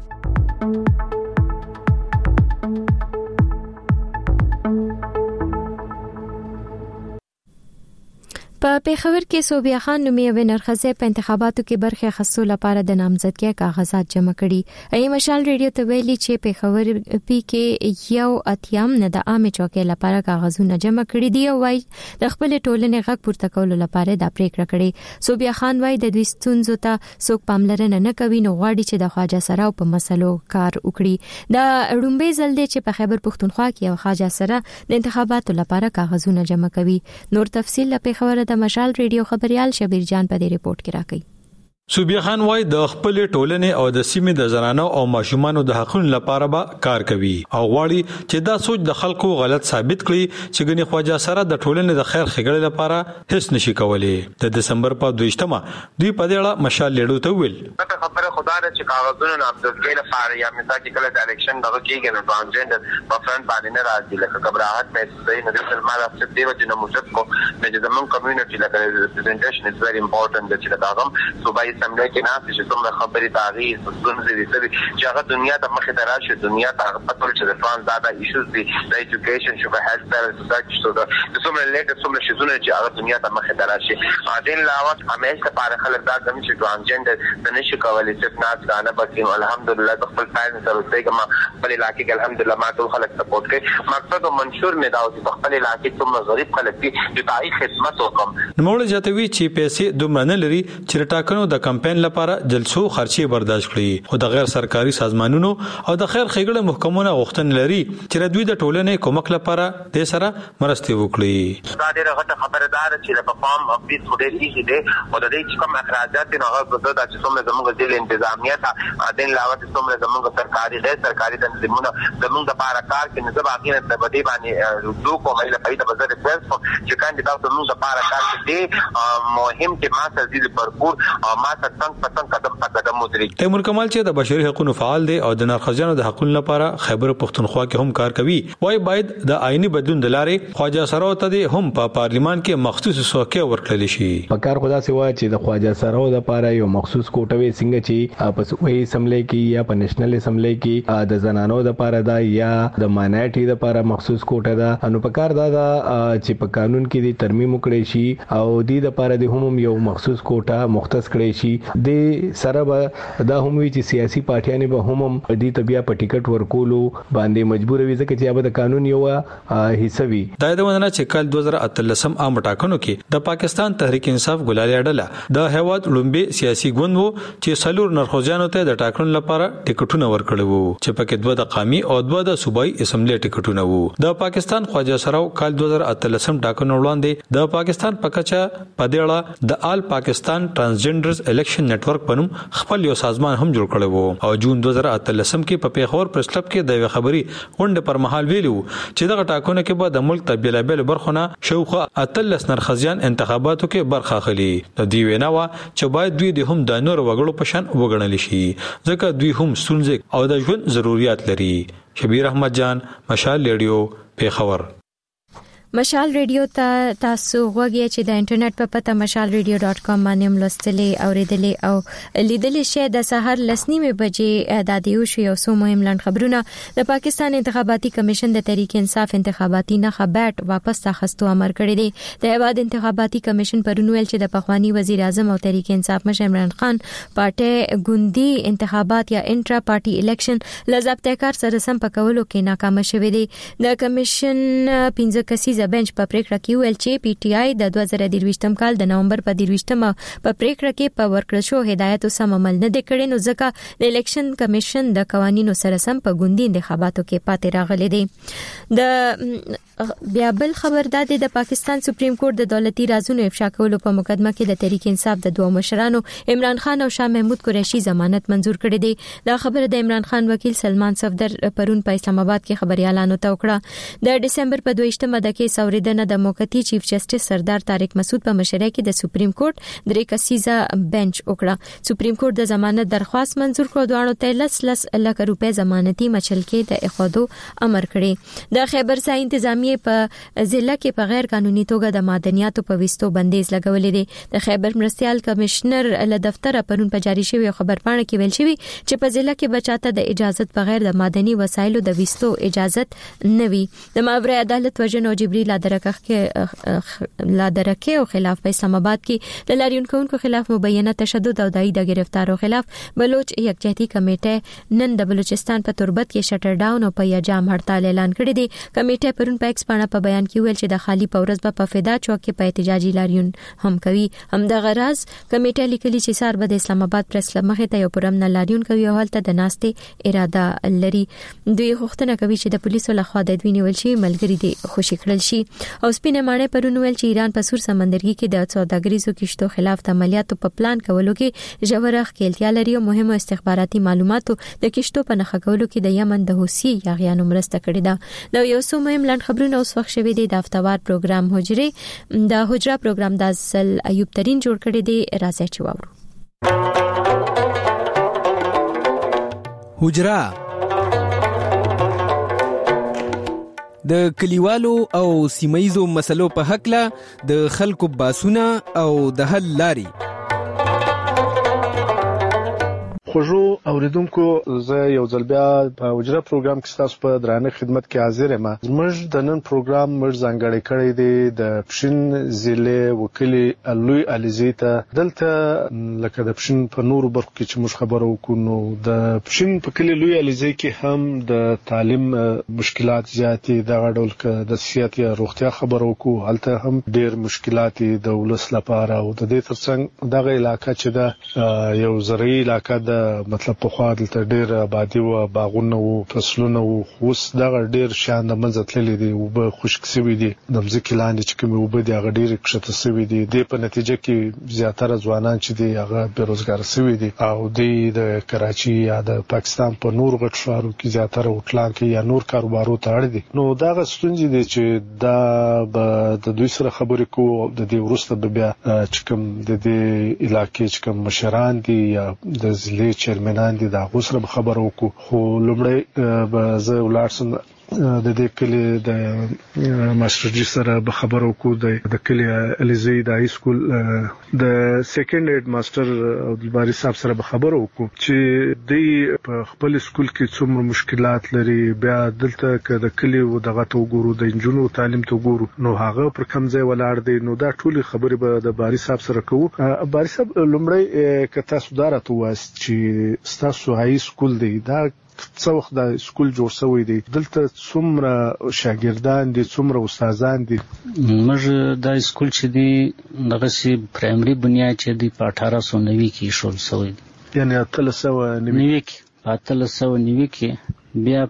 په پیښور کې صوبیا خان نومي ونرخصه په انتخاباتو کې برخه اخیستلو لپاره د نامزدګۍ کاغذات جمع کړي. ای مشال ریډیو ته ویلي چې پیښور پی کې یو اتیام نه د عامه چوکۍ لپاره کاغذونه جمع کړي دي او وايي د خپل ټولنې غږ پورته کولو لپاره دا پریکړه کړې. صوبیا خان وايي د دوی ستونزو ته څوک پاملرنه نه کوي، نو غواړي چې د خواجه سره په مسلو کار وکړي. دا اړومبه ځل دی چې په خیبر پښتونخوا کې یو خواجه سره د انتخاباتو لپاره کاغذونه جمع کوي. نور تفصیل په پیښور د مشال ریډیو خبريال شبیر جان په دې ریپورت کې راکړي. صوبیا خان وايي د خپل ټولنې او د سیمې د زنانو او ماشومانو د حقوقو لپاره به کار کوي او غواړي چې دا سوچ د خلکو غلط ثابت کړي چې ګنې خواجه سره د ټولنې د خیر ښېګړې لپاره هیڅ نشي کولای. د دسمبر په دویشتمه دوی په دې اړه مشال لیډو ته ویل: خبره خدا ده چې کاغذونه نامزدګۍ لپاره یا مثال کې کله د الیکشن دغه کېږي نو ټرانسجنډر په فرنٹ باندې نه راځي، لکه غبرهټ مې صحیح نه د سلمان افسر دی چې نو مشت کو د زمون کمیونټي لکه ریپرزنټیشن از ویری امپورټنت چې دا غم صوبایي اسمبلی کې نه چې څومره خبرې تاغیر څنګه دي چې هغه دنیا ته مخې ته راشي، دنیا ته پټول چې د فرانس دا د ایشوز دي د ایجوکیشن شو په هیلث سره سوسایټي شو دا څومره لیټ څومره شیزونه چې هغه دنیا ته مخې ته راشي. اذن لاوت همیشه لپاره خلک دا کوم چې ټرانسجنډر د نشي کولای چې ناس غانه بکیم. الحمدلله د خپل فایل سره اوسې کما خپل علاقې کې الحمدلله ما ټول خلک سپورټ کوي. مقصد او منشور مې دا او چې خپل علاقې څومره غریب خلک دي چې تاریخ خدمت وکم. نوموړ جاتوي چې پیسې دومره نه لري چې ټاکنو د کمپاین لپاره جلسو خرچي برداشت کړي، خو د غیر سرکاري سازمانونو او د خیر ښېګړې محکمونو غوښتنه لري چې دوی د ټولنې کومک لپاره د سره مرسته وکړي. دا ډېر غټه خبردار چې په فارم افیس خو دې کیږي دي او د دې چې کوم اخراجات نه هغه د د چې څومره زموږ د انتظامیه ته دین لاوت څومره زموږ سرکاري غیر سرکاري تنظیمونه زموږ د لپاره کار کوي. نه باقي نه د بدی باندې دوه کومه له پیدا بازار پلیټ چې کاندیدات زموږ د لپاره کار کوي مهم چې ما ته دې پرپور ما تاسو څنګه څنګه قدم په قدم ودرېږي. تیمور کمال چې د بشري حقوقو فعال دی او د نرخزانو د حقوقو لپاره خیبر پختونخوا کې هم کار کوي، وایي باید د آئینی بدلون د لارې خواجه سراو ته هم په پارلیمان کې مخصوص څوکۍ ورکړل شي. په کار خدا سي وایي چې د خواجه سراو لپاره یو مخصوص کوټوي څنګه چې په صوبایي اسمبلی کې یا په نېشنل اسمبلی کې د زنانو لپاره دا یا د مانایټي لپاره مخصوص کوټه ده، نو په کار دا چې په قانون کې د ترمیم وکړي شي او د لپاره د هم یو مخصوص کوټه مختص کړي شي. د سره به دا هم وی چې سیاسي پارټیانې به هم د طبيعه په ټیکټ ورکولو باندې مجبور وي ځکه چې د قانون یو حصہ وي. دا د ونه چې کال دوه زره اتلسم عام ټاکنو کې د پاکستان تحریک انصاف ګلالي اډله د هیواد لومبي سیاسي ګوند وو چې سلور نرخوجانو ته د ټاکنو لپاره ټیکټونه ورکړل وو چې پکې دوه د قومي او دوه د صوبایي اسمبلی ټیکټونه وو. د پاکستان خواجه سراو کال دوه زره اتلسم ټاکنو وړاندې د پاکستان پکچا پدېړه د آل پاکستان ترانسجنډرز الیکشن نتورک پنوم خپل یو سازمان هم جوړ کړی وو او جون دوه زره اتلسم کې په پیښور پریس کلب کې د خبري غونډه پر مهال ویلو چې دغه ټاکنو کې به د ملک تبدیل بیل برخونه شوخه اتلس نرخزیان انتخاباتو کې برخه اخلي. د دې وینا وا چې باید دوی د هم د نور وګړو په شان وګڼل شي ځکه دوی هم ستونزې او د ژوند ضرورت لري. شبیر احمد جان، مشال ریډیو، پیښور. مشال ریډیو ته تاسو غوږی چې د انټرنیټ په پته مشال ریډیو ډاٹ کام باندې ملستلې اوریدلې او لیدلې شي. د سحر لسنیمه بجې د دیو شو یو سو مهم لاند خبرونه. د پاکستان انتخاباتي کمیشن د تحریک انصاف انتخاباتي نخ بیٹ واپس تاخستو امر کړی دی. د هیواد انتخاباتي کمیشن پرونویل چې د پخوانی وزیر اعظم او تحریک انصاف مشر عمران خان پارټي ګوندي انتخابات یا انټرا پارټي الیکشن لضابطه کار سره سم پکولو کې ناکام شوه دی. د کمیشن پنځه کسیزه بنچ په پریکړه کې ویل چې پی ټی آی د دوه زره درویشتم کال د نومبر په درویشتمه په پریکړه کې په ورکړل شو هدایت سم عمل نه کړي، نو ځکه د الیکشن کمیشن د قوانینو سره سم په ګوندي انتخاباتو کې پاتې راغلي دي. د بیا بل خبر د د پاکستان سپریم کورټ د دولتي رازونو افشا کولو په مقدمه کې د تحریک انصاف د دوه مشرانو عمران خان او شاه محمود قریشي ضمانت منزور کړي دي. دا خبره د عمران خان وکیل سلمان صفدر پرون په اسلام آباد کې خبريالانو ته وکړه. د دسمبر په دویشتمه د کې اوریدنه د موقتی چیف جسټس سردار طارق مسعود په مشرۍ کې د سپریم کورټ درې کسیزه بنچ وکړه. سپریم کورټ د ضمانت درخواست منزور کړ، دوه ته لس لس لک روپے ضمانتي مچلکې د اخادو امر کړي. د خیبر ځای انتظامیه په ضلع کې په غیر قانوني توګه د معدنیاتو په وستو بندیز لګولې دي. د خیبر مرستيال کمشنر له دفتر پرون په جاری شوی خبر پاڼه کې ویل شوی چې په ضلع کې بچاته د اجازت بغیر د معدني وسایلو د وستو اجازت نه وي. د ماورای عدالت وجنو جبري لادرکه کې لادرکه او خلاف په اسلام آباد کې د لاریونکو خلاف مبینه تشدد او دای د گرفتارو خلاف بلوچ یکجهتي کمیټه نن د بلوچستان په تربت کې شټر ډاون او په یجام هړتال اعلان کړی دی. کمیټه پرون په ایکس باندې په بیان کې ویل چې د خالی پورز په فدا چوک کې په احتجاجي لاریون هم کوي. هم د غراز کمیټه لیکلي چې سار به د اسلام آباد پریس کلب مخې ته یو پرم نه لاریون کوي او حالت د ناشته اراده لري. دوی غوښتنه کوي چې د پولیسو لخوا د دوی نیول شي ملګری دي خوشی کړل شي. او سپینه ماڼۍ پرونول چې ایران په سور سمندرګي کې د سوداګریزو کشتو خلاف د عملیاتو په پلان کولو کې ژوره خپلتیا لري او مهمه استخباراتي معلوماتو د کشتو په نښه کولو کې د یمن د حوثي یاغیانو مرسته کړې ده. دا یو څو مهم لاند خبرونه اوس وخت شوي دي. د هفتوار پروګرام حجره د حجره پروګرام د اصل ایوب ترين جوړ کړی دی. راځي چې واورو حجره د کلیوالو او سیمایزو مسلو په حق له د خلکو باسونه او د حل لاري. خوږو اوریدونکو، زه یو ځل بیا په حجره پروګرام کې تاسو په درانه خدمت کې حاضر یم. زموږ د نن پروګرام موږ ځانګړی کړی دی د پښین ضلع وکیل لوی علیزی ته. دلته لکه د پښین په نورو برخو کې چې موږ خبرو وکړو، نو د پښین په کلی لوی علیزی کې هم د تعلیم مشکلات زیاتې، دغه ډول کې د صحت یا روغتیا خبرو وکړو، هلته هم ډېر مشکلات د ولس لپاره. او د دې ترڅنګ دغه علاقه چې د یو زرعي علاقه د مطلب په خوا دلته ډیر آبادی او باغونه او فصلونه او اوس دا ډیر شان د منځ تللې دي او به خشک سوي دي د مځکې لاندې چې کوم وبد هغه ډیر کښته سوي دي د په نتیجه کې زیاتره ځوانان چې دي هغه بیروزګار سوي دي او د کراچي یا د پاکستان په نور غټ ښارو کې زیاتره وټلان کې یا نور کاروبارو ته اړ دي. نو دا غستونځي دي چې دا به د دوی سره خبرې کوو د دې ورسته به بیا چې کوم د دې علاقې چې کوم مشران دي یا د ضلع چیرمنان دي دا غوسره خبرو کو خو لومړی به زه ولارسم د دې کلی د ماسترجي سره به خبرو کو د کلی الیزی د های سکول د سیکنډ هډ ماستر عبدالباری صاحب سره به خبرو کو چې د په خپل سکول کې څومره مشکلات لري. بیا دلته ک د کلی و دغه تو ګورو د انجونو تعلیم تو ګورو نو هغه پر کوم ځای ولاړ دی. نو دا ټول خبرې به د باری صاحب سره کوو. باری صاحب لومړی ک تاسو دارته واست چې تاسو های سکول دی دا څو وخت د سکول جوړ شوی دی دلته څومره شاګردان دي څومره استادان دي؟ موږ د سکول چې دی دغه سي پرایمري بنیاد چې دی په اټھارہ سو نوي کې شروع شوی دی یعنی اتلس سو نوي کې اتلس سو نوي کې بیا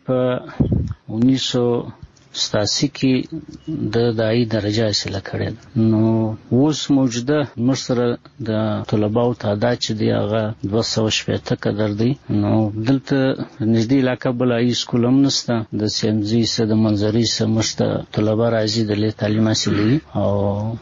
په انیس سو ستاسي کې د دای درجه حاصله کړې. نو اوس موجوده مشره د طلباو تعداد چې دی هغه دوه سوه شپږ قدر دی. نو دلته نږدې علاقه بل ای سکول هم نشته د سیمزي سره د منځري سره مشته طلبه راځي د لی تعلیم حاصلوي او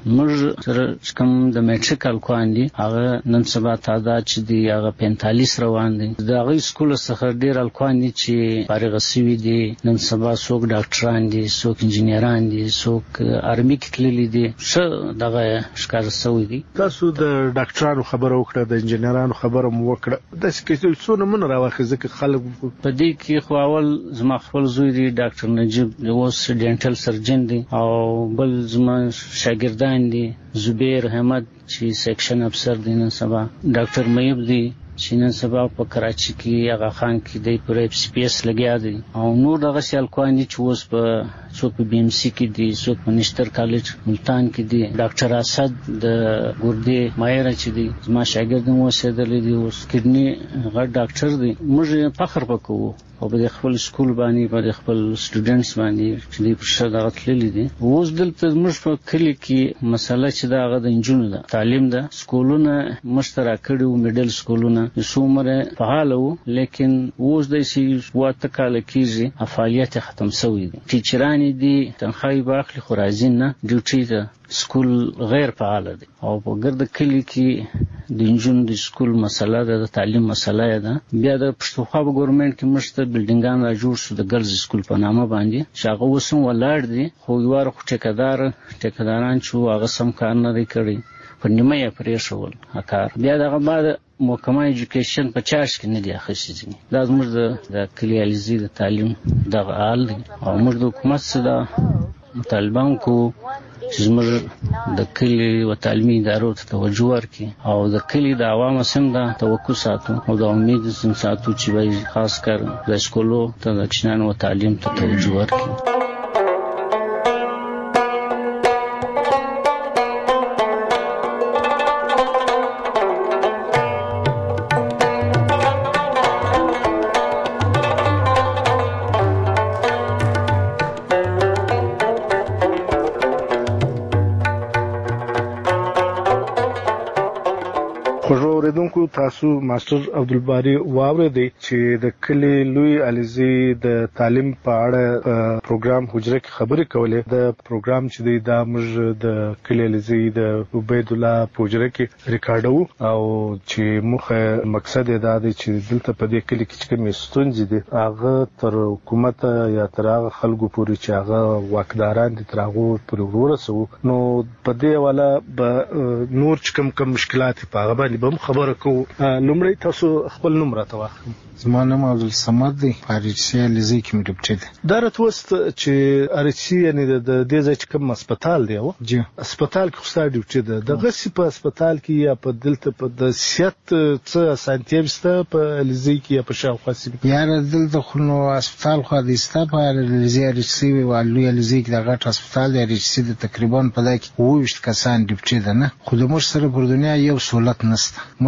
موږ سره کوم د میټریکل کواندي هغه نن سبا تعداد چې دی هغه پنځه روان دي. د هغه سکول څخه ډیر الکواندي چې فارغ شوي دي نن سبا څوک ډاکټران دي څوک انجینران دي څوک آرمي کې تللي دي څه دغه ښکار شوی دي. تاسو د ډاکټرانو خبره وکړه د انجینرانو خبره مو وکړه د سکیټل څونه من راوخه ځکه خلک په دې کې خو اول زما خپل زوی دی ډاکټر نجیب د اوس ډینټل سرجن دی او بل زما شاګردان دي زبیر احمد چې سیکشن افسر دی نن سبا ډاکټر میب دی چې نن سبا په کراچي کې هغه خان کې دی پر اف سی پی اس لګیا دی او نور دغه سیال کوانی چې اوس په څوک په بی ام سی کې دی څوک په نشتر کالج ملتان کې دی. ډاکټر اسد د ګردې ماهر چې دی زما شاګرد مو اوسېدلی دی اوس کډنی غټ ډاکټر دی. موږ فخر وکړو او په خپل سکول باندې په خپل سټوډنټس باندې چې دوی په شته دغه تللي دي. اوس دلته موږ په کلی کې مسله چې دا هغه د انجونو ده تعلیم ده سکولونه مشترک کړي میډل سکولونه څومره فعال وو لیکن اوس د سی واته کال کېږي فعالیت ختم شوی دي. ټیچران دي تنخواه باخلي خو راځي نه ډیوټي ته سکول غیر فعال دي او په ګرد کلی کې د انجونو د سکول مسله ده د تعلیم مسله ده. بیا د پښتونخوا ګورنمنت کې مشته بلډینګان را جوړ شو د ګرلز سکول په نامه باندې چې هغه اوس هم ولاړ دي خو یو وار خو ټیکدار ټیکداران چې هغه سم کار نه دی کړی په نیمه یې پرې شول کار. بیا دغه بعد محکمه ایجوکیشن په چارج کې نه دی اخیستي. دا زموږ د کلیالیزي د تعلیم دغه حال دی او موږ د حکومت سره مطالبه کوو چې زموږ د کلي و تعلیمي ادارو ته توجه ورکړي او د کلي د عوامو سم د توقع ساتو او د امید سم ساتو چې به خاص کر د سکولو ته د چنان و تعلیم ته توجه ورکړي. تاسو ماستر عبدالباری واورېدی چې د کلی لوی علیزی د تعلیم په اړه پروګرام حجره کې خبرې کولې. د پروګرام چې دی دا موږ د کلی علیزی د عبید الله په حجره کې ریکارډو او چې موږ مقصد دا دی چې دلته په دې کلی کې چې کومې ستونزې دي هغه تر حکومت یا تر هغه خلکو پورې چې هغه واکداران دي تر هغو پورې ورسوو. نو په دې والا به نور چې کوم کوم مشکلات په هغه باندې به هم خبره کوو. لومړی تاسو خپل نوم راته واخلئ. زما نوم عبدالصمد دی په ارچسي علیزي کې مې ډیپټي دی. دا راته وست چې ارچسي یعنی د دې ځای چې کوم هسپتال دی او جی هسپتال کې خو ستا ډیپټي ده دغه سی په هسپتال کې یا په دلته په د صحت څه اسانتیا شته په علیزي کې یا په شاوخوا سیمه یاره دلته خو نو هسپتال خو د ستا په علیزي ارچسي او لوی علیزي کې د غټ هسپتال دی ارچسي د تقریبا په دای کې اوه ویشت کسان ډیپټي ده نه خو د موږ سره پر دنیا یو سہولت نشته. موږ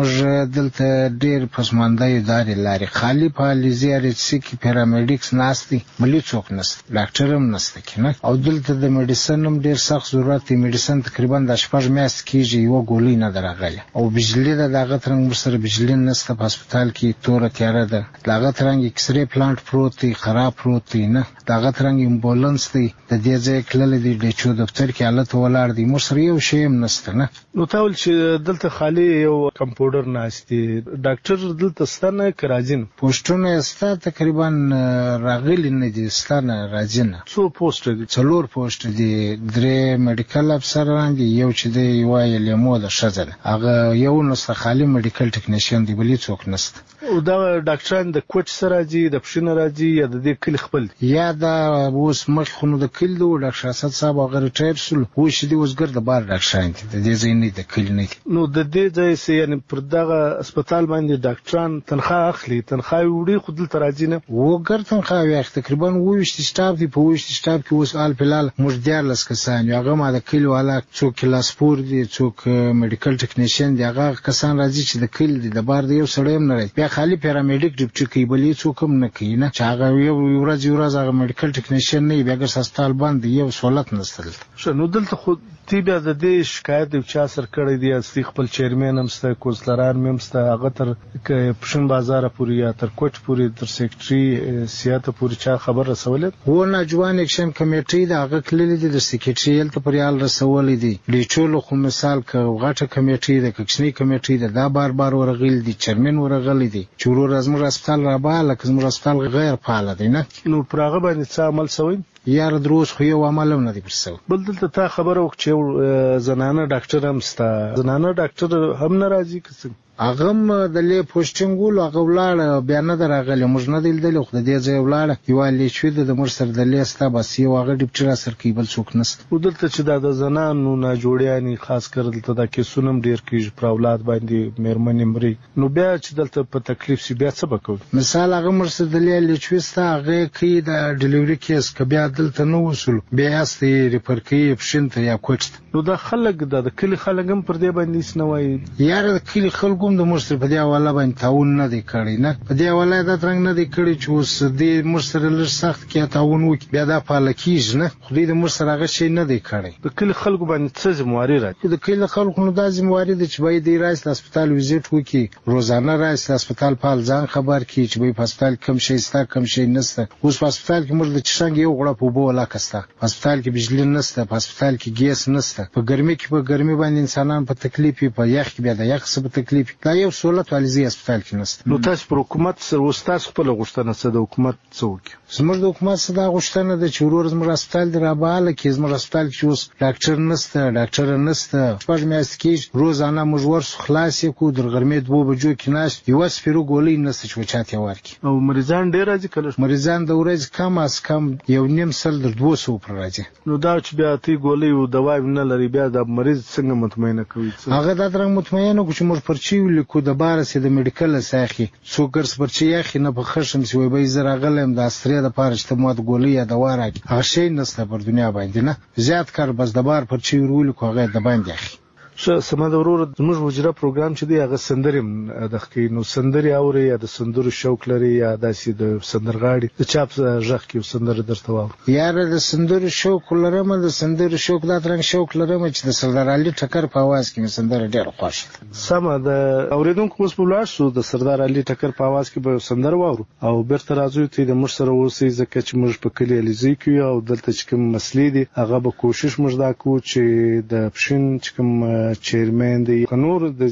دلته ډیر پسماندای داري لاري خالی په لیزیار چې پیرامیډیکس ناشتي ملي څوک نشته ډاکټر هم نشته کنه او دلته د میډیسن هم ډیر سخت ضرورت دی میډیسن تقریبا د شپږ میاشتې کېږي یو ګولۍ نه درغله او بجلی د دغه ترنګ سره بجلی نشته په هسپتال کې تور تیاره ده دغه ترنګ ایکس ری پلانټ پروت دی خراب پروت دی نه دغه ترنګ امبولانس دی د دې ځای کله دی د چو دفتر کې حالت ولاړ دی مو سره یو شی هم نشته نه نو تاول چې دلته خالی یو کمپیوټر ناشتي ډاکټر دلته ستنه کراجین پوسټونه ستا تقریبا راغلی نه دي ستنه راځنه څو پوسټ دي څلور پوسټ دي درې میډیکل افسران دي یو چې دی وایي لیمو د شزل هغه یو نسخه خالی میډیکل ټیکنیشن دی بلی څوک نشته او دا ډاکټران د کوچ سره راځي د پښینه راځي یا د دې کلی خپل یا دا اوس مخ خونو د کلی د ډاکټر اسد صاحب هغه ریټایر شول خو چې دی اوسګر د بار ډاکټران دي د دې ځای نه د کلی نه نو د دې ځای سي یعنی پر دغه هسپتال باندې ډاکټران تنخواه اخلي تنخواه وړي خود تل راځي نه وګر تنخواه یې تقریبا وویشت سټاف دی په وویشت سټاف کې اوس آل فلال مجدار لس کسان یو هغه ما د کلی والا څوک کلاسپور دي څوک میډیکل ټیکنیشن دی هغه کسان راځي چې د کلی د بار دی یو سړی هم نه راځي بیا خالی پیرامیډیک ډیپټي کوي بلې څوک هم نه کوي نه چې هغه یو ورځ یو ورځ هغه میډیکل ټیکنیشن نه بیا ګر هسپتال باندې یو سہولت نشته شنو دلته خو تی بیا د دې شکایت د چا سر کړی دی اصلي خپل چیرمن هم سته کونسلران هم سته هغه تر پښین بازار پورې یا تر کوټ پورې تر سیکریټري سیاته پورې چا خبر رسول هو ناجوان اکشن کمیټې د هغه کلیل دي د سیکریټري ته پريال رسول دي لیچولو خو مثال ک غټه کمیټې د کښنی کمیټې د بار بار ورغیل دي چیرمن ورغلی دي چورو رزم هسپتال را بالا کزم هسپتال غیر فعال دي نه نو پراغه باندې څه عمل شوی یار دروس خو یو عمل نه دی پرسو بل دلته تا خبره وکړه زنانه ډاکټر هم ستا زنانه ډاکټر هم ناراضي کسه اغم د لې پوسټینګول هغه ولاړ بیان نه راغلی موږ نه دل خو د دې ځای ولاړ یو لې شو د مر سر د لیستا بس یو هغه ډیپټر سر کې بل څوک نست ودلته چې د زنانو نه جوړیانی خاص کر دلته د کیسونم ډیر کیږي پر اولاد باندې مېرمنې مري نو بیا چې دلته په تکلیف سی بیا څه وکړو مثال هغه مر سر د لې لچوستا هغه کې د ډیلیوري کیس کبیا دلته نو وصول بیا است ریفر کې پښینته یا کوټ نو د خلک د کلی خلک هم پر دې باندې سنوي یار د کلی خلک کوم د مرسته په دی حواله باندې تعاون نه دی کړی نه په دی حواله د ترنګ نه دی کړی چې اوس د مرسته لږ سخت کې تعاون وکړي بیا د پالکیز نه خو دې مرسته هغه شی نه دی کړی د کلی خلکو باندې څه ذمہواری راځي د کلی خلکو نو د ذمہواری د چې باید دی راځي د هسپتال وزټ وکړي روزانه راځي د هسپتال په ځان خبر کړي چې به په هسپتال کم شي ستا کم شي نسته اوس په هسپتال کې مرده چې څنګه یو غړپ وبو ولا کسته هسپتال کې بجلی نسته په هسپتال کې ګیس نسته په ګرمي کې په ګرمي باندې انسانان په تکلیف په یخ کې بیا د یخ سره تکلیف دا یو سہولت والي هسپتال کې نشته نو تاسو پر حکومت سره وستاس خپل غوښتنه څه د حکومت څوک زموږ د حکومت سره د غوښتنه د چورور زموږ هسپتال دی راباله کې زموږ هسپتال کې اوس ډاکټر نشته ډاکټر نشته شپږ میاشتې کې روزانه موږ ورس خلاص کو در غرمې دوه بجو کې ناش یو سپیرو ګولې نشته چې چاته ورکی او مریضان ډیر راځي کله مریضان د ورځ کم از کم یو نیم سل در دوه سو پر راځي نو دا چې بیا تی ګولې او دوا نه لري بیا د مریض څنګه مطمئنه کوي هغه د درنګ مطمئنه کو چې موږ پرچی لیکو د بار سي د میډیکل ساخي څوګر پرچی یخ نه په خشم سی وي به زرا غلم د استریا د پاره چې مو د ګولې یا د واره هغه شی نسته پر دنیا باندې نه زیات کار بس د بار پرچی ورول کو هغه د باندې اخی ش سمد ورور زموږ وجره پروګرام چې دی هغه سندرم د خکې نو سندري اوري یا د سندرو شوق لري یا داسې د سندرغاړي د چاپ ژغ کې سندر درته واو یار د سندرو شوق لرم د سندرو شوق د ترنګ شوق لرم چې د سردار علي ټکر په आवाज کې سندر ډېر خوښ سم د اوریدونکو اوس په لاړ شو د سردار علي ټکر په आवाज کې به سندر واورو او بیرته راځو ته د مر سره اوسې ځکه چې موږ په کلی الیزي کې او دلته چې کوم مسلې دي هغه به کوشش موږ دا کوو چې د پښین چې کوم چیرمن دی نور د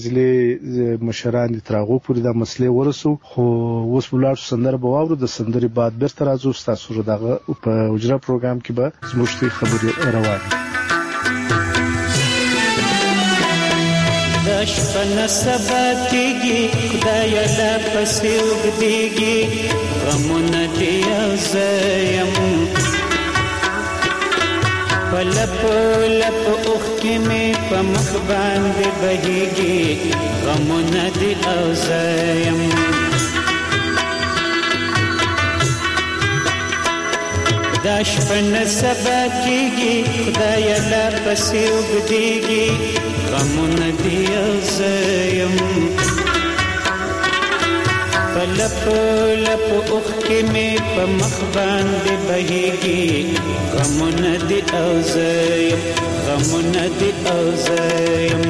ضلع مشران تراغو پورې د مسلې ورسو خو اوس ولر سندر بواورو د سندري بعد بیرته راځو تاسو دغه په وجره پروګرام کې به زموږ خبري روانه د شپه سبا کېږي خدای لا پسې وګديږي غمونه دې زیم پلپ لپ اوخ کې مې په مخ باندې بهيږي غمونه دې اوزایم دا شپه سبا کېږي خدای لا پسې وګديږي غمونه دې اوزایم پلپ لپ اوخ کې مې په مخ باندې بهيږي غمونه دي او زیم غمونه دي او زیم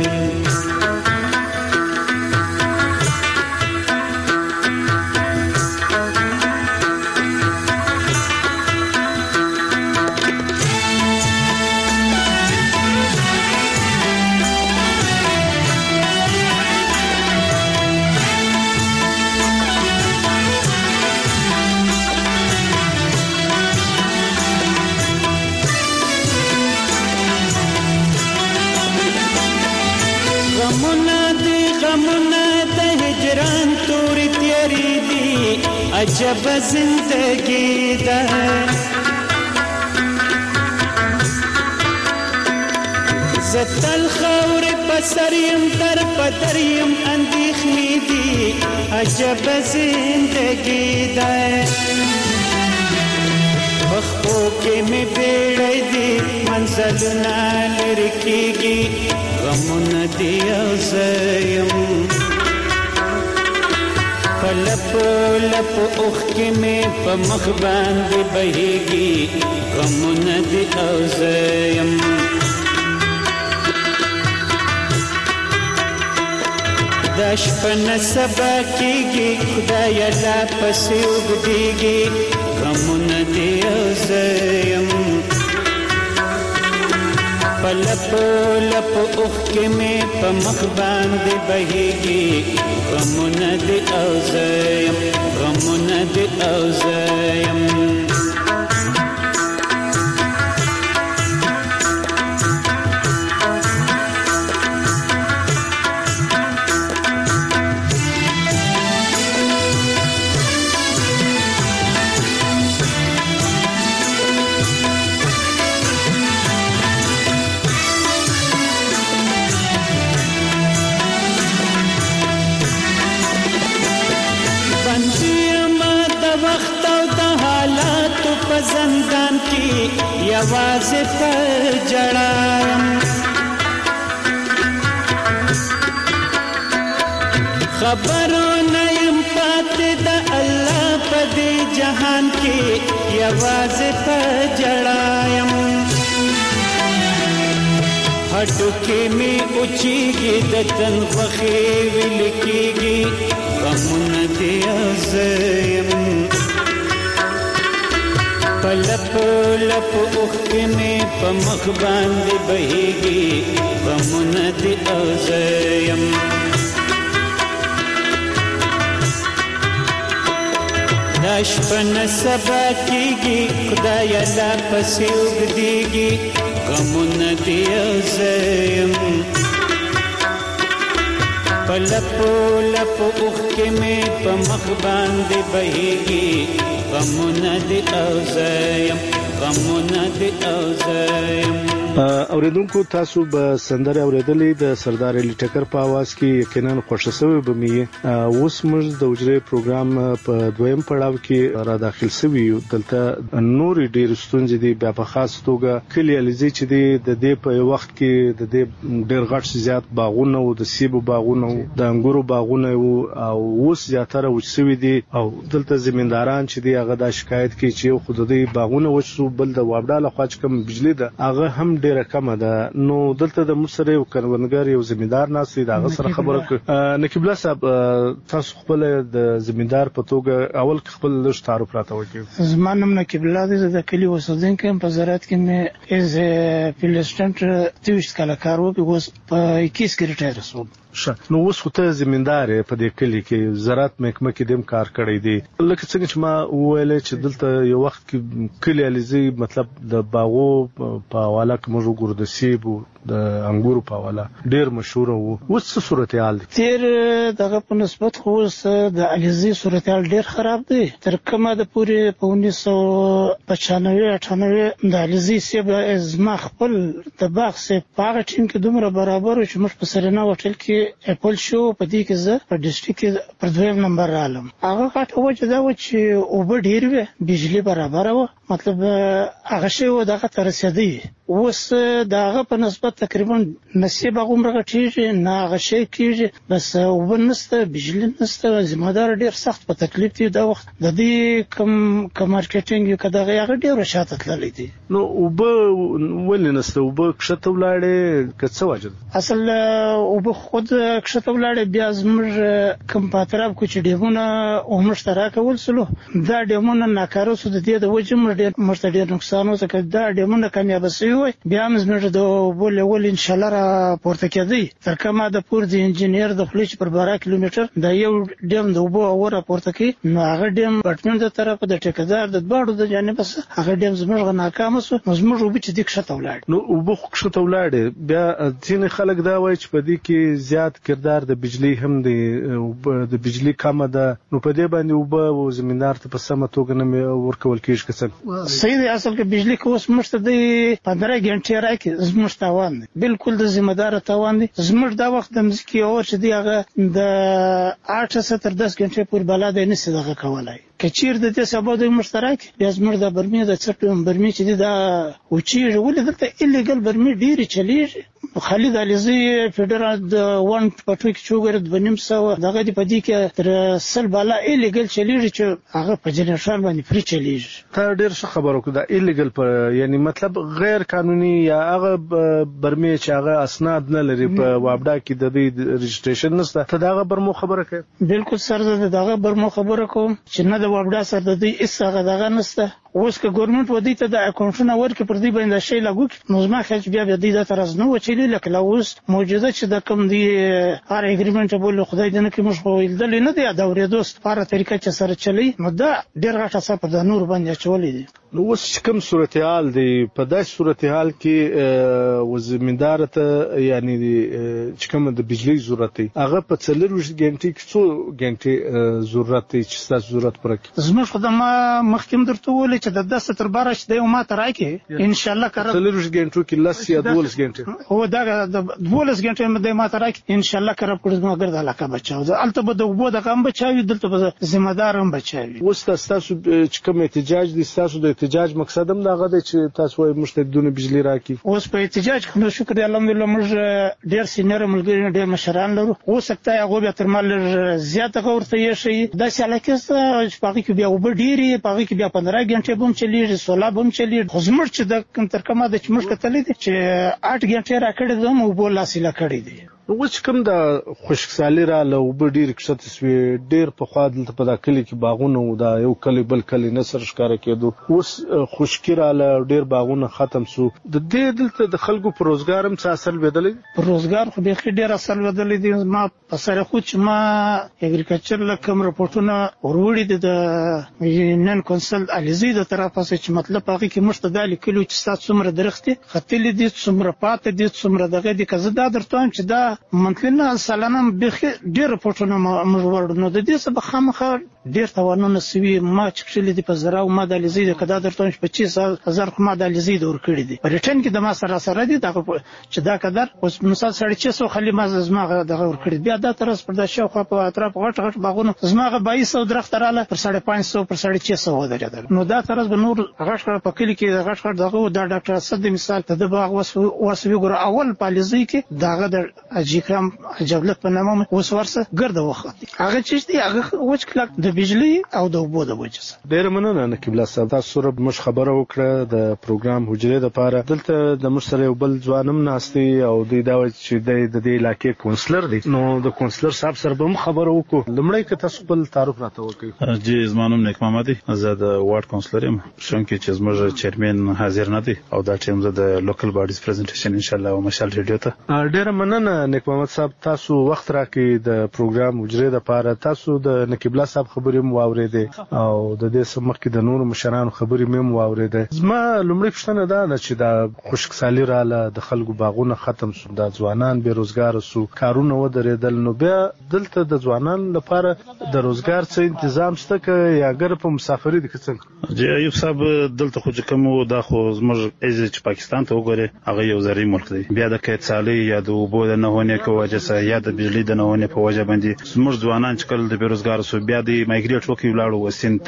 عجب زندگی ده زتل خور پسریم در پدریم اندیخنی دی عجب زندگی ده بخو کې می بیړې دی منزلونه لرکیږي غمونه دی او زیم پلپ لپ اوخ کې مې په مخ باندې بهيږي غمونه دي او زیم دا شپه نه سبا کېږي خدای لا پسې اوږدېږي غمونه دي او زیم پلپ لپ اوخ کې مې په مخ باندې بهيږي غمونه دي او زیم غمونه دي او زیم زندان کی یوازې پر جړایم خبرونه يم پاتې د الله په دې جهان کې یوازې پر جړایم هټو کې می اوچیږي د تن فخې ویل کېږي غمونه دي ازم پلپ لپ اوخ کې مې په مخ باندې بهيږي غمونه دي او زیم دا شپه نه سبا کېږي خدای لا پسې اوږدېږي غمونه دي او زیم پلپ لپ اوخ کې مې په مخ باندې بهيږي غمونه دي او زیم غمونه دي او زیم اوریدونکو تاسو به سندره اوریدلې د سردار علي ټکر په आवाज کې یقینا خوښ شوی به می اوس موږ د وجري پروګرام په دویم پړاو کې را داخل شوی یو دلته نور ډیر ستونزې دي بیا په خاص توګه کلی الزی چې د دې په وخت کې د دې ډیر غټ زیات باغونه او د سیبو باغونه او د انګورو باغونه او اوس زیاتره وچوي دي او دلته زمینداران چې دی هغه د شکایت کوي چې خود دې باغونه وچو بل د وابډا لخوا چې کوم بجلی ده هغه هم ډیره کمه ده نو دلته د مصر یو کروندګر یو زمیندار ناسي دا غسر خبره نقیب الله صاحب تاسو خپل د زمیندار په توګه اول خپل لږ تعارف راته وکړئ زمانم نقیب الله د کلی اوسیدونکو په زراعت کې مې از پلسټنټ تویشت کله کار وکړ اوس په اکیس کې ریټایر شوم نو اوس خو ته زمیندار په دې کلی کې زراعت محکمه کې دیم کار کړی دی لکه څنګه چې ما ویل چې دلته یو وخت کې کلی الزی مطلب د باغو په حواله کې موږ ګور د سیب او د انګورو په حواله ډیر مشهور وو اوس څه صورتحال دی تیر دغه په نسبت خو د الزی صورتحال ډیر خراب دی تر کومه د پوری په انیس سو پچانوي اټھانوي د الزی سیب از ما خپل د باغ سیب په هغه ټیم کې دومره برابر چې موږ په سرنا هوټل کې چې اپل شو په دې کې زه په ډیسټریکټ کې پر دویم نمبر رالم. هغه کاټه وجه دا و چې اوبه ډیر وي، بجلی برابر و، مطلب هغه شی و دغه تر رسیدي. اوس دغه په نسبت تقریبا نصیب غومره غټیږي نه هغه شی کیږي، بس اوبه نسته، بجلی نسته، ذمہدار ډیر سخت په تکلیف دی. دا وخت د دې کم کم مارکیټینګ یو کداغه هغه ډیر شاته تللی دي. نو اوبه ولې نسته؟ اوبه کښته ولاړې که څه وجه؟ اصل اوبه خود کښته ولاړې، بیا زموږ کم پاتراب کو چې ډیمونه او مشترک کول سلو دا ډیمونه ناکاره سو. د دې د وجه مر ډیر مرته ډیر نقصان و ځکه دا ډیمونه کامیاب شوی وي. بیا هم زموږ د اوبو لیول ان شاء الله را پورته کېدی. تر کومه د پور د انجینیر د خلیج پر بارا کیلومتر د یو ډیم د اوبو اور پورته کی، نو هغه ډیم ډپارټمنټ د طرف د ټیکدار د باړو د جانب سره هغه ډیم زموږ ناکام شو. زموږ اوبه چې د کښته ولاړ، نو اوبه کښته ولاړ. بیا ځینې خلک دا وایي چې په دې کې زیات کردار د بجلی هم دی، د بجلی کمه ده، نو په دې باندې اوبه او زمیندار ته په سمه توګه نه ورکول کېږي. که صحیح دی، اصل کې بجلی کې اوس مشته دی پندرہ غنټې راکې زموږ تاوان دی، بالکل د ذمہدار تاوان دی. زموږ دا وخت د مزکی اور چې دی هغه د آٹھ سے تر دس غنټې پورې بلا دی نشي دغه کولای. کچیر د دې سبا د مشترک بیا زموږ د برمې د چټم برمې چې دی دا اوچې ولې دلته الیګل برمې ډېری چلیږي. خالد علیزی فدرال د وان پټوک چوغر د بنیم سو دغه دی پدې کې تر سل بالا الیګل چلیږي چې هغه په جنرال باندې فری چلیږي. تا ډېر څه خبرو کو دا الیګل په یعنی مطلب غیر قانوني یا هغه برمې چې هغه اسناد نه لري په وابډا کې د دې رجسټریشن نشته. ته دغه برمو خبره کوي؟ بالکل سر دغه برمو خبره کوم چې نه د وابډا سره د دې اس هغه دغه نشته. اوس که ګورنمنت ودی ته د اکاونټونه ورکړي پر دې باندې شی لاګو کړي، نو زما خلک بیا بیا د طرز نو وچلی لکه اوس موجوده چې د کم دی هر اګریمنټ بوله خدای دې نه کې مش خو دل نه دی دا ورې دوست لپاره طریقه چې سره چلی، نو دا ډیر غټه څه په د نور باندې چولې دي. نو اوس کوم صورتحال دی؟ په داسې صورتحال کې وزمیندار ته یعنی چې کوم د بجلی ضرورت دی هغه په څلور غنټې کې څو غنټې ضرورت دی چې تاسو ضرورت پرې زموږ خدما مخکیم درته ول چې د دس تر بارا چې دی ما تراکې ان شاء الله کړه څلور غنټو کې لس یا دولس غنټې هو دا د دولس غنټې مده ما تراکې ان شاء الله کړه پرې ما ګرځا علاقه بچاو الته به د وبو د قام بچاوي دلته به ذمہ دار هم بچاوي. اوس تاسو چې کوم احتجاج دي تاسو د احتجاج مقصد هم دا غوډه چې تاسو وايي مشتدونه بجلی راکې. اوس په احتجاج خو شکر دی الحمدلله موږ ډیر سینیر ملګری ډیر مشران لرو. اوس سکتا هغه به تر مال زیاته ورته یې شي د سالکه چې پاګه کې بیا وب ډیری پاګه کې بیا پندرہ غنټې بم چلیږي سولا بم چلیږي. خو زموږ چې د تر کومه د چمش کتلې دي چې آٹھ غنټې راکړې دم او بولا سیلا کړې دي. اوس کوم د خوشکسالي را له وب ډیر کښته سوي ډیر په خوا دلته په داخلي کې باغونه او دا یو کلی بل کلی نصر ښکارا کېدو. اوس خوشکی را له ډیر باغونه ختم سو. د دې دلته د خلکو پر روزګار هم څه اثر بدلې؟ پر روزګار خو به ډیر اثر بدلې دي. ما په سره خو چې ما اګریکلچر لکم رپورټونه وروړي د نن کونسل الیزي د طرفه چې مطلب هغه کې مشتدل کلو چې تاسو څومره درختي خطلې دي څومره پاتې دي څومره دغه دي کزه دا درته چې دا منتلنا سالانه به ډیر پټونه مجبور نو د دې څخه خامخا ډیر توانونه سوي. ما چې کلی دی په زرا او ما د لیزي د قدا درته پچیس هزار خو ما د لیزي دور کړی دی په ریټن کې د ما سره سره دي دا چې دا قدر اوس مثال سره چې سو خلی ما زما دغه ور کړی بیا دا ترس پر د شاو خو په اطراف غټ غټ باغونه زما بایس سو درخت رااله پر ساڑھے پانچ سو پر ساڑھے چھ سو ودرېدل. نو دا ترس به نور غټ غټ په کلی کې غټ غټ دغه دا ډاکټر اسد مثال ته د باغ وس وسوي ګور اول پالیزي کې داغه د اجیکرام جبلت په نامه اوس ورسه ګرد وخت هغه چې دی هغه وچ کلک د بجلی او د وبو د وجه سره. ډیر مننه نقیب الله صاحب تاسو سره مش خبره وکړه د پروګرام حجره د پاره. دلته د مشتری بل ځوانم ناشتي او د دا چې د دې علاقې کونسلر دی نو د کونسلر صاحب سره به خبره وکړو. لمړی که تاسو خپل تعارف راته وکړئ. جی زمانم نیک محمد زه د وارډ کونسلر یم شونکه چې زموږ چیرمن حاضر نه دی او دا ټیم زه د لوکل باډیز پریزنټیشن ان شاء الله او مشال ریډیو ته. ډیر مننه نیک محمد صاحب تاسو وخت راکې د پروګرام حجره د پاره. تاسو د نقیب الله صاحب خبرې مو واورېدې او د دې سمخ کې د نور مشرانو خبرې مې مو واورېدې. زما لومړی پوښتنه دا ده چې دا خشکسالي رااله، د خلکو باغونه ختم شو، د ځوانان بیروزګار شو، کارونه ودرېدل، نو بیا دلته د ځوانانو لپاره د روزګار څه تنظیم شته که یا ګر په مسافري دي که څنګه؟ جی ایوب صاحب دلته خو چې کوم دا خو زموږ ایز چې پاکستان ته وګوري هغه یو زری ملک دی، بیا د کیتسالي یا د اوبو د نهونې په وجه سره یا د بجلی د نهونې په وجه باندې زموږ ځوانان چې کله د بیروزګار شو بیا د مایګریټ وکي ولاړو وسنت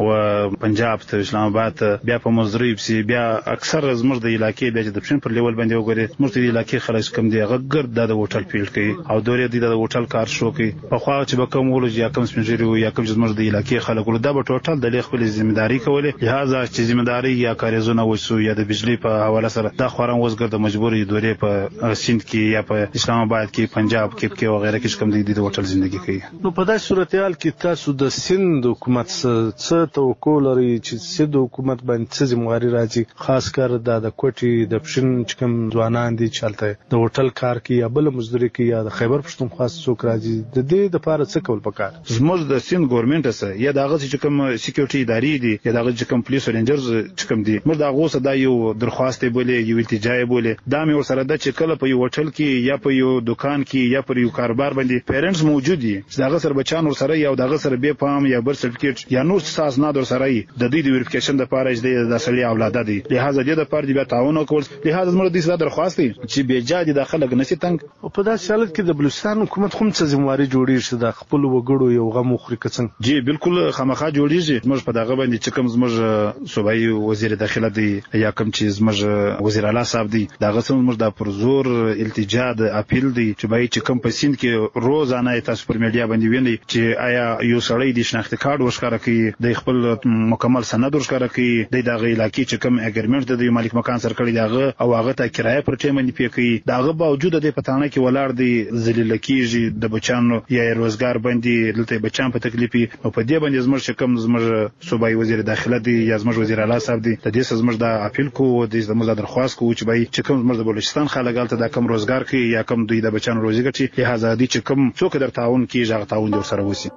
او پنجاب ته اسلام آباد ته، بیا په مزریب سي، بیا اکثر زموږ د علاقې بیا د پښین پر لیول باندې وګوري زموږ د علاقې خلک کم دي هغه ګرد د هوټل فیلډ کوي او دورې د هوټل کار شو کوي په خوا چې به کوم ولج یا کوم سپنجری یا کوم زموږ د علاقې خلک ول دا به ټوټل د خپل ځمېداري کولې، لہذا چې ځمېداري یا کاریزونه وسو یا د بجلی په حواله سره دا خورم وزګر د مجبوري دورې په سند کې یا په اسلام آباد کې، پنجاب کې کې وغیرہ کې کوم دي د هوټل ژوندۍ کوي. نو په داسې صورتحال کې تاسو د سند حکومت څخه توقع لري چې سند حکومت باندې څه ذمہواری راځي، خاص کر د د کوټي د پښین چې کوم ځوانان دي چلته د هوټل کار کوي یا بل مزدوري کوي یا د خیبر پښتونخوا څوک راځي، د دې لپاره څه کول پکار؟ زموږ د سند ګورنمنت سره یا دغه چې کوم سکیورټي ادارې دي یا دغه چې کوم پولیس رینجرز چې کوم دي موږ دغه اوسه دا یو درخواست بولې یو التجا بولې دا مې ورسره د چې کله په یو هوټل کې یا په یو دکان کې یا په یو کاروبار باندې پیرنټس موجود دي چې دغه سره بچان ورسره یا دغه سره به پام یا بر سرټیفیکټ یا نور څه اسناد ورسره ای د دې د ویریفیکیشن لپاره چې د اصلي اولاد دي، لہذا دې د پر دې تعاون وکول، لہذا موږ د دې درخواست چې به جادي داخله غنسي تنګ او په داسې حالت کې د بلوچستان حکومت هم څه ذمہواری جوړیږي چې د خپل وګړو یو غم خوري کڅنګ؟ جی بالکل خامخا جوړیږي، موږ په دغه باندې چې کوم زموږ صوبایي وزیر داخله دی یا کوم چې زموږ وزیر اعلی صاحب دی دغه سم موږ د پرزور التجا د اپیل دی چې باید چې کوم په سند کې روزانه تاسو پر میډیا باندې ویني چې آیا یو سړی د شناخت کارت ورشکاره کوي، د خپل مکمل سند ورشکاره کوي، د دغه علاقې چې کوم اګریمنت د مالک مکان سره کړی دغه او هغه ته کرایه پر ټیم باندې پی کوي، دغه باوجود د پټانه کې ولاړ دی ذلیل کیږي د بچانو یا روزګار باندې دلته بچان په تکلیفي او په دې باندې زموږ کوم زموږ صوبایي وزیر داخله دی یا زموږ وزیر اعلی صاحب دی د دې زموږ د اپیل کو د زموږ درخواست کو چې باید چې کوم زموږ د بلوچستان خلک الته د کوم روزګار کوي یا کوم دوی د بچانو روزي ګټي، لہذا دې چې کوم څوک در تعاون کوي هغه تعاون در سره وسی.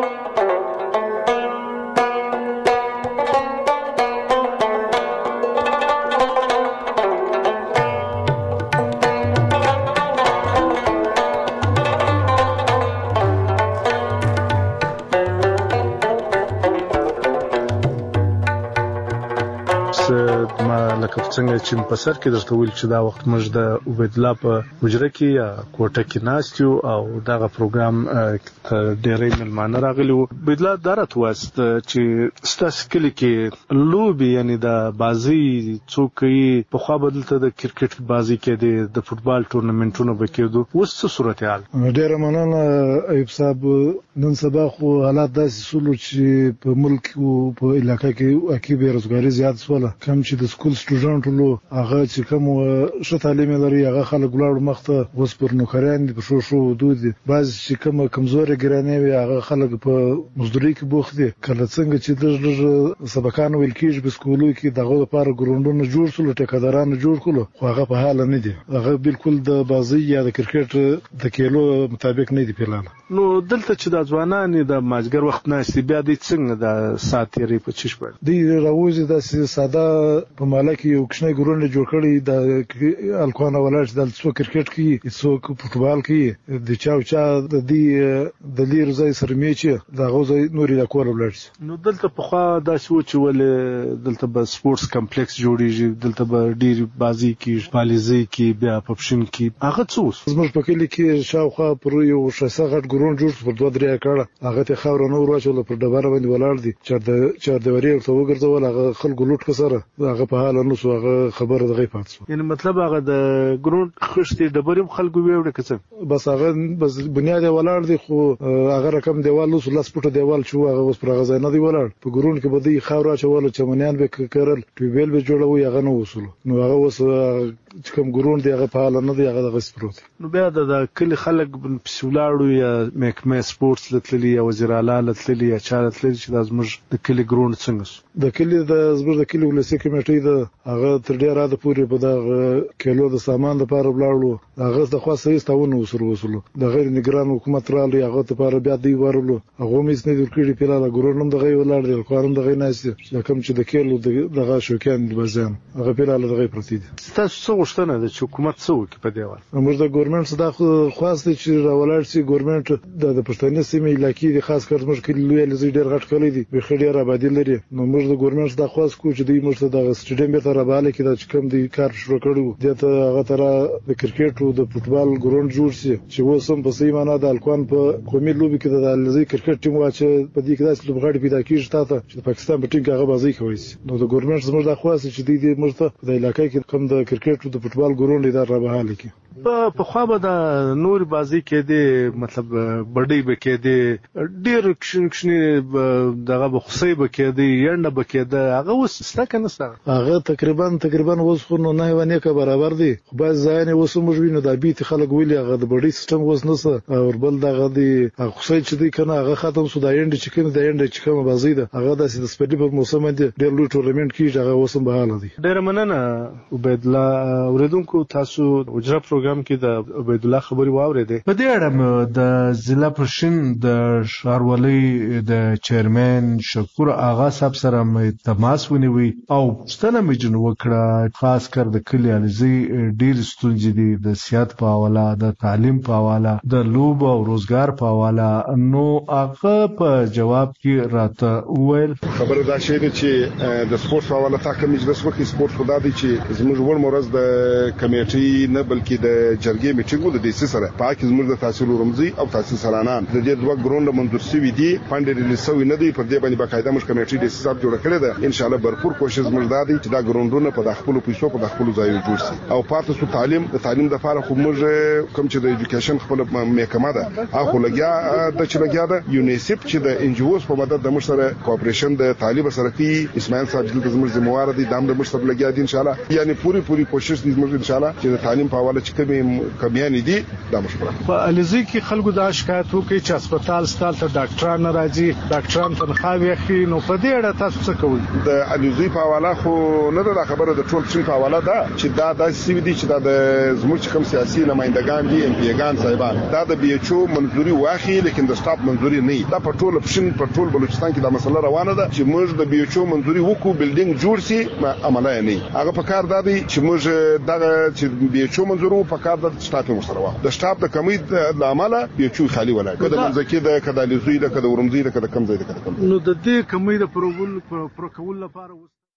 څنګه چې په سر کې درته ویل چې دا وخت موږ د عبید الله په حجره کې یا کوټه کې ناست یو او دغه پروګرام ډېرې ملمانه راغلي وو. عبید الله دا راته وایست چې ستاسو کلي کې لوبې یعنی د بازي څوک کوي، پخوا به دلته د کرکټ بازي کېدې، د فوټبال ټورنمنټونه به کېدو، اوس څه صورتحال؟ ډېره مننه ایوب صاحب. نن سبا خو حالات داسې سولو چې په ملک او په علاقه کې اکی بیروزګاري زیات سوله، کم چې د سکول سټوډنټ لو هغه چې کوم ښه تعلیم لري هغه خلک ولاړ مخته اوس پر نوکریان دي، په شو شو حدود دي، بعض چې کوم کمزوري ګرانې وي هغه خلک په مزدوري کې بوخت دي. کله څنګه چې د سبقان ویل کېږي په سکولو کې دغه لپاره ګروندونه جوړ شول، ټیکاداران جوړ کړل، خو هغه په حال نه دي، هغه بالکل د بازي یا د کرکټ د کېلو مطابق نه دي پلان. نو دلته چې د ځوانان د ماجګر وخت ناشتي بیا د څنګه د ساتيري په چش پړ دی راوځي د ساده په مالا کې یو کښنه ګورونه جوړ کړی د الکوانه ولر د څو کرکټ کې څو فوټبال کې د چاو چا د دې د لیر ځای سره میچ د غوځي نوري د کور ولر. نو دلته په خوا د شو چې ول دلته به سپورتس کمپلیکس جوړیږي، دلته به ډیر بازي کې پالیزي کې بیا پپشن کې هغه څه زموږ په کلی کې شاوخوا پر یو شسه غټ ګرون جوړ پر دوه درې کړه، هغه ته خاور نور واچول پر ډبره باندې ولاړ دي چې د چار دیواري ته وګرځول، هغه خلکو لوټ کسره هغه په حال نو سو هغه خبره دغه پاتې. یعنی مطلب هغه د ګرون خشتي ډبریم خلکو ویوړه کڅ بس هغه بس بنیاد ولاړ دي، خو هغه رقم دیوال لوس لاس پټه دیوال شو، هغه اوس پر غزا نه دی ولاړ، په ګرون کې بده خاور واچول، چمنیان به کړل، ټیوبل به جوړوي، هغه نو وصول. نو هغه اوس چې کوم ګرون دی هغه په حال نه دی، هغه د سپورت. نو بیا د کلی خلک په سولاړو یا میکمه سپورتس لتللی یا وزیر اعلی لتللی یا چا لتللی چې د زموږ د کلی ګرون څنګه د کلی د زموږ د کلی پالیسي کمیټې د هغه تر ډیره د پورې په دغه کیلو د سامان لپاره بلاړو هغه د خاصه ایستاونه وسره وسلو د غیر نگران حکومت رالی هغه لپاره بیا دی ورلو هغه مې سن د کړي پیلاله ګورنم دغه ولاړ دی قانون دغه ناشته چې کوم چې د کیلو دغه شوکان د بازار هغه پیلاله دغه پرتی دي تاسو څه غوښتنه ده چې حکومت څه وکړي په دې وړ موږ د ګورنمنت څخه خواسته چې راولار سي ګورنمنت د پښتنې سیمې علاقې د خاص کار موږ کلی لوی لزی ډیر غټ کړی دي په خډیر آبادی لري نو موږ د ګورنمنت څخه خواست کوو چې دوی موږ د سټیډیم به تر باندې کې د کوم دی کار شروع کړو دته هغه تر د کرکټ او د فوتبال ګراوند جوړ شي چې وسم په سیمه نه د الکوان په قومي لوبي کې د لزی کرکټ ټیم واچ په دې کې داسې لوبغاړي پیدا کیږي تاسو چې د پاکستان په ټیم کې هغه بازی کوي نو د ګورنمنت څخه د خواست چې دوی د موږ ته د علاقې کې کوم د کرکټ او د فوتبال ګراوند اداره به حل کړي په په خو به د نور بازی کې دی مطلب بډې به کې دی ډیر کښن کښنی دغه به خصي به کې دی ینده به کې دی هغه وس ستکه نسته هغه تقریبا تقریبا اوس خو نه نه ونه کې برابر دي خو باز ځای اوس موږ وینو د بیت خلک ویلي هغه د بډې سیستم اوس نسه او بل دغه دی خصي چې دی کنه هغه ختم شو د ینده چې کنه د ینده چې کوم بازی ده هغه د سپېډي په موسم دی ډیر لوی ټورنمنت کیږي هغه اوس به حال دی ډیر مننه عبید الله اوریدونکو تاسو وجره پروګرام کې د عبید الله خبري واورېده په دې اړه د ضلع پرشن د ښاروالۍ د چیرمن شکور آغا صاحب سره مې تماس ونیوي او ستنه مې جن وکړه خاص کر د کلی الزی ډیر ستونزې دي د سیاست په حواله د تعلیم په حواله د لوب او روزګار په حواله نو هغه په جواب کې راته وویل خبره دا شی دی چې د سپورت په حواله تا کوم مجلس وکړي سپورت خدا دی چې زموږ ور مرز د کمیټې نه بلکې د جرګې میټینګ د دیسي سره پاک زموږ د تحصیل رمزي او تحصیل سرانان د دې دوه ګروند منظور شوی دي فند ریلیز شوی نه دی پر دې باندې باقاعده موږ کمیټې د حساب جوړ کړې ده ان شاء الله برپور کوشش موږ دادی چې دا ګروندونه په خپل پیسو په خپل ځای جوړ شي او پاتې سو تعلیم د تعلیم د لپاره خو موږ کوم چې د ایجوکیشن خپل محکمه ده هغه لګیا د چې لګیا ده یونیسف چې د ان جی اوز په مدد د موږ سره کوآپریشن د طالب سره کوي اسماعیل صاحب د زموږ ذمہوار دي دام د موږ سره لګیا دي ان شاء الله یعنی پوری پوری کوشش دي موږ ان شاء الله چې د تعلیم په حواله چې کومې کمیان دي دا مشوره په الزی کې خلکو دا شکایت وکړي چې هسپتال ستال ته ډاکټران راځي ډاکټران تنخواوي اخلي نو په دې اړه تاسو څه کوئ د الزی په حواله خو نه ده خبره د ټول څین په حواله ده چې دا د سی وی دي چې دا د زموږ کوم سیاسي نمائندگان دي ام پی ګان صاحبان دا د بي ایچ او منځوري واخی لیکن د سټاپ منځوري نه دا په ټول پښین په ټول بلوچستان کې دا مسله روانه ده چې موږ د بي ایچ او منځوري وکړو بلډینګ جوړ شي عمله نه هغه په کار دادي چې موږ دغه چې بي ایچ او منځورو په کار د سټاپ مسره د سټاپ د کمی د عمله بي ایچ او خالي ولا کده منځکې د کډالي زوی د کده ورمزي د کده کم ځای د کده کم نو د دې کمی د پروګل پروکول لپاره